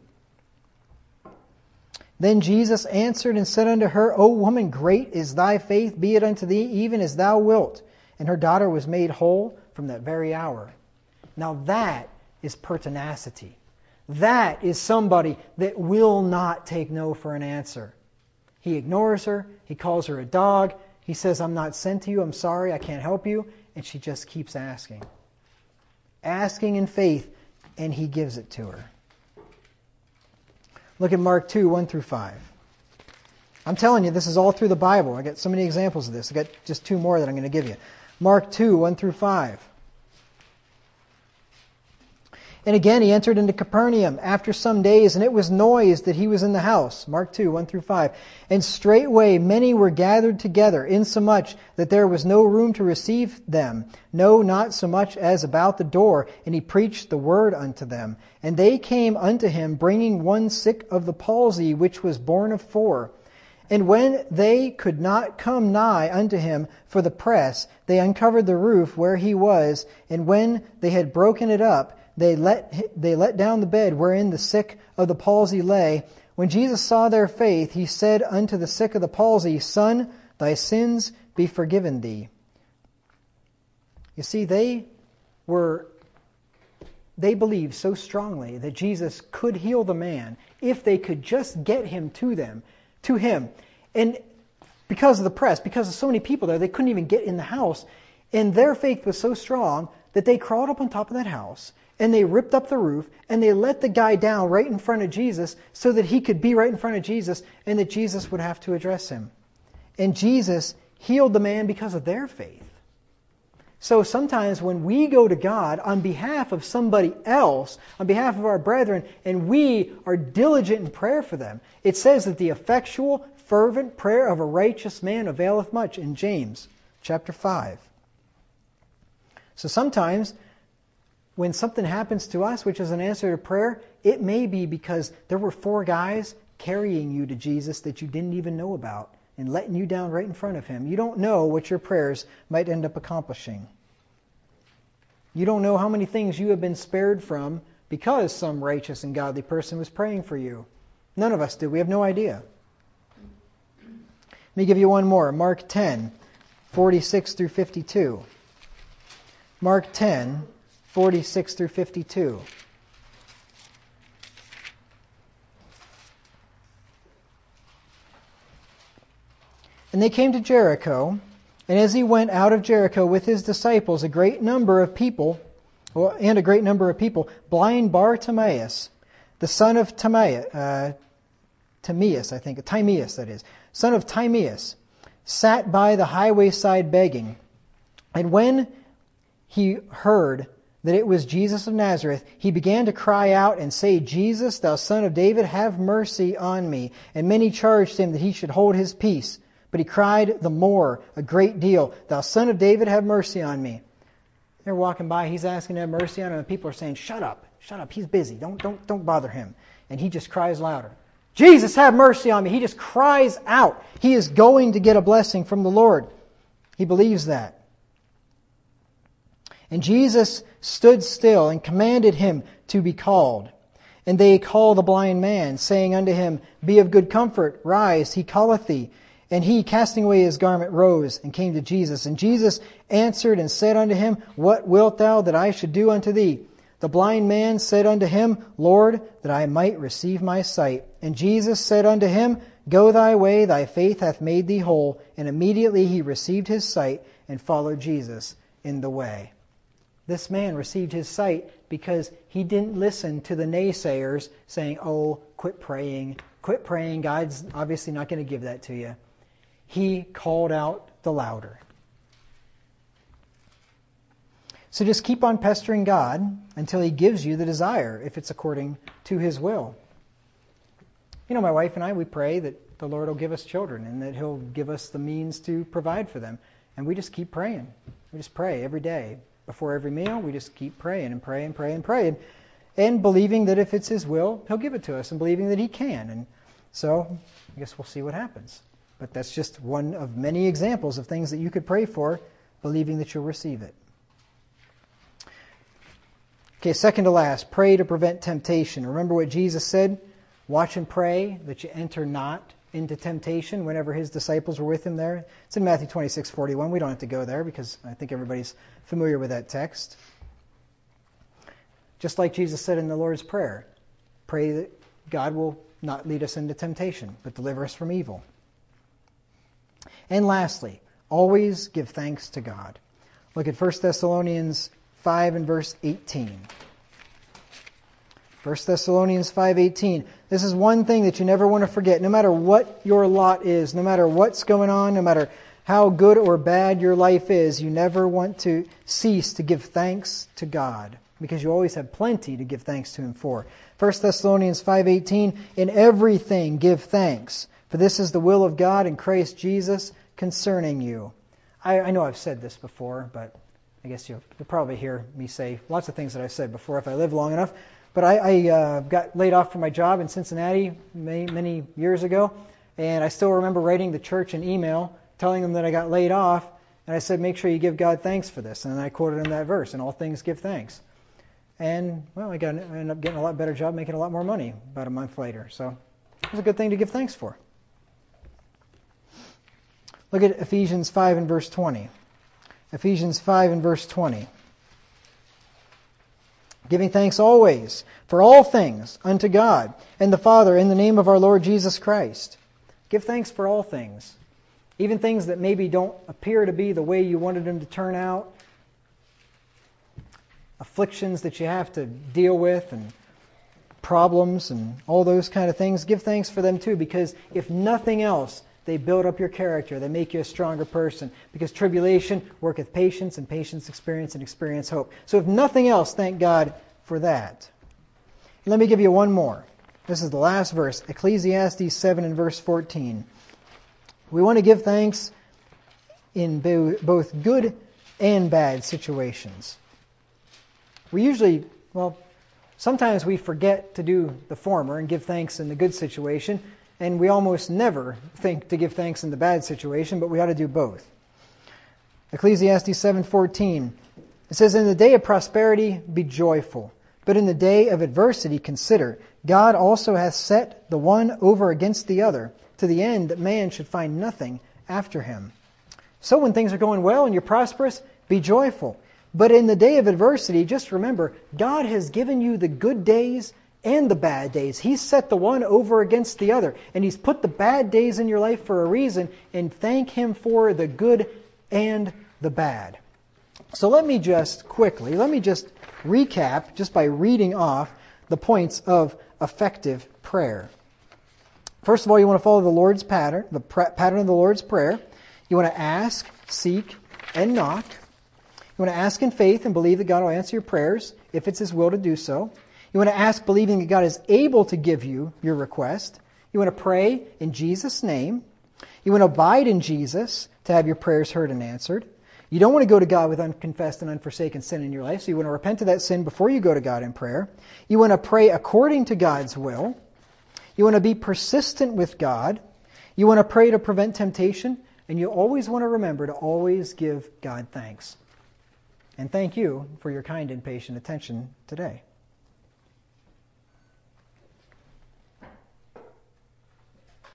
Then Jesus answered and said unto her, O woman, great is thy faith, be it unto thee even as thou wilt. And her daughter was made whole from that very hour. Now that is pertinacity. That is somebody that will not take no for an answer. He ignores her. He calls her a dog. He says, I'm not sent to you. I'm sorry. I can't help you. And she just keeps asking. Asking in faith, and he gives it to her. Look at Mark two, one through five. I'm telling you, this is all through the Bible. I got so many examples of this. I got just two more that I'm going to give you. Mark two, one through five. And again he entered into Capernaum after some days, and it was noised that he was in the house. Mark two, one through five. And straightway many were gathered together, insomuch that there was no room to receive them, no, not so much as about the door. And he preached the word unto them. And they came unto him, bringing one sick of the palsy, which was borne of four. And when they could not come nigh unto him for the press, they uncovered the roof where he was, and when they had broken it up, they let they let down the bed wherein the sick of the palsy lay. When Jesus saw their faith, he said unto the sick of the palsy, Son, thy sins be forgiven thee. You see, they were they believed so strongly that Jesus could heal the man if they could just get him to them. to him. And because of the press, because of so many people there, they couldn't even get in the house. And their faith was so strong that they crawled up on top of that house and they ripped up the roof and they let the guy down right in front of Jesus so that he could be right in front of Jesus and that Jesus would have to address him. And Jesus healed the man because of their faith. So sometimes when we go to God on behalf of somebody else, on behalf of our brethren, and we are diligent in prayer for them, it says that the effectual, fervent prayer of a righteous man availeth much in James chapter five. So sometimes when something happens to us which is an answer to prayer, it may be because there were four guys carrying you to Jesus that you didn't even know about and letting you down right in front of him. You don't know what your prayers might end up accomplishing. You don't know how many things you have been spared from because some righteous and godly person was praying for you. None of us do. We have no idea. Let me give you one more. Mark ten, forty-six through fifty-two. Mark ten, forty-six through fifty-two. And they came to Jericho, and as he went out of Jericho with his disciples, a great number of people, and a great number of people, blind Bartimaeus, the son of Timaeus, uh, Timaeus, I think, Timaeus that is, son of Timaeus, sat by the highway side begging. And when he heard that it was Jesus of Nazareth, he began to cry out and say, Jesus, thou son of David, have mercy on me. And many charged him that he should hold his peace. But he cried the more, a great deal, thou son of David, have mercy on me. They're walking by, he's asking to have mercy on him, and people are saying, shut up, shut up, he's busy, don't, don't, don't bother him. And he just cries louder, Jesus, have mercy on me. He just cries out. He is going to get a blessing from the Lord. He believes that. And Jesus stood still and commanded him to be called. And they call the blind man, saying unto him, Be of good comfort, rise, he calleth thee. And he, casting away his garment, rose and came to Jesus. And Jesus answered and said unto him, What wilt thou that I should do unto thee? The blind man said unto him, Lord, that I might receive my sight. And Jesus said unto him, Go thy way, thy faith hath made thee whole. And immediately he received his sight and followed Jesus in the way. This man received his sight because he didn't listen to the naysayers saying, oh, quit praying, quit praying, God's obviously not going to give that to you. He called out the louder. So just keep on pestering God until He gives you the desire, if it's according to His will. You know, my wife and I, we pray that the Lord will give us children and that He'll give us the means to provide for them. And we just keep praying. We just pray every day. Before every meal, we just keep praying and pray and pray and pray. And, and believing that if it's His will, He'll give it to us and believing that He can. And so, I guess we'll see what happens. But that's just one of many examples of things that you could pray for, believing that you'll receive it. Okay, second to last, pray to prevent temptation. Remember what Jesus said? Watch and pray that you enter not into temptation whenever His disciples were with Him there. It's in Matthew twenty-six forty-one. We don't have to go there because I think everybody's familiar with that text. Just like Jesus said in the Lord's Prayer, pray that God will not lead us into temptation, but deliver us from evil. And lastly, always give thanks to God. Look at First Thessalonians five and verse eighteen. First Thessalonians five eighteen. This is one thing that you never want to forget. No matter what your lot is, no matter what's going on, no matter how good or bad your life is, you never want to cease to give thanks to God, because you always have plenty to give thanks to Him for. First Thessalonians five eighteen. In everything give thanks, for this is the will of God in Christ Jesus concerning you. I, I know I've said this before, but I guess you'll, you'll probably hear me say lots of things that I've said before if I live long enough. But I, I uh, got laid off from my job in Cincinnati many, many years ago, and I still remember writing the church an email telling them that I got laid off, and I said, make sure you give God thanks for this. And then I quoted him that verse, in all things give thanks. And, well, I, got, I ended up getting a lot better job, making a lot more money about a month later. So it was a good thing to give thanks for. Look at Ephesians five and verse twenty. Ephesians five and verse twenty. Giving thanks always for all things unto God and the Father in the name of our Lord Jesus Christ. Give thanks for all things. Even things that maybe don't appear to be the way you wanted them to turn out. Afflictions that you have to deal with and problems and all those kind of things. Give thanks for them too, because if nothing else, they build up your character. They make you a stronger person. Because tribulation worketh patience, and patience experience, and experience hope. So if nothing else, thank God for that. Let me give you one more. This is the last verse. Ecclesiastes seven and verse fourteen. We want to give thanks in both good and bad situations. We usually, well, sometimes we forget to do the former and give thanks in the good situation. And we almost never think to give thanks in the bad situation, but we ought to do both. Ecclesiastes seven fourteen. It says, In the day of prosperity be joyful, but in the day of adversity consider, God also hath set the one over against the other, to the end that man should find nothing after him. So when things are going well and you're prosperous, be joyful. But in the day of adversity, just remember, God has given you the good days and the bad days. He's set the one over against the other. And He's put the bad days in your life for a reason, and thank Him for the good and the bad. So let me just quickly, let me just recap just by reading off the points of effective prayer. First of all, you want to follow the Lord's pattern, the pattern of the Lord's Prayer. You want to ask, seek, and knock. You want to ask in faith and believe that God will answer your prayers if it's His will to do so. You want to ask believing that God is able to give you your request. You want to pray in Jesus' name. You want to abide in Jesus to have your prayers heard and answered. You don't want to go to God with unconfessed and unforsaken sin in your life, so you want to repent of that sin before you go to God in prayer. You want to pray according to God's will. You want to be persistent with God. You want to pray to prevent temptation. And you always want to remember to always give God thanks. And thank you for your kind and patient attention today.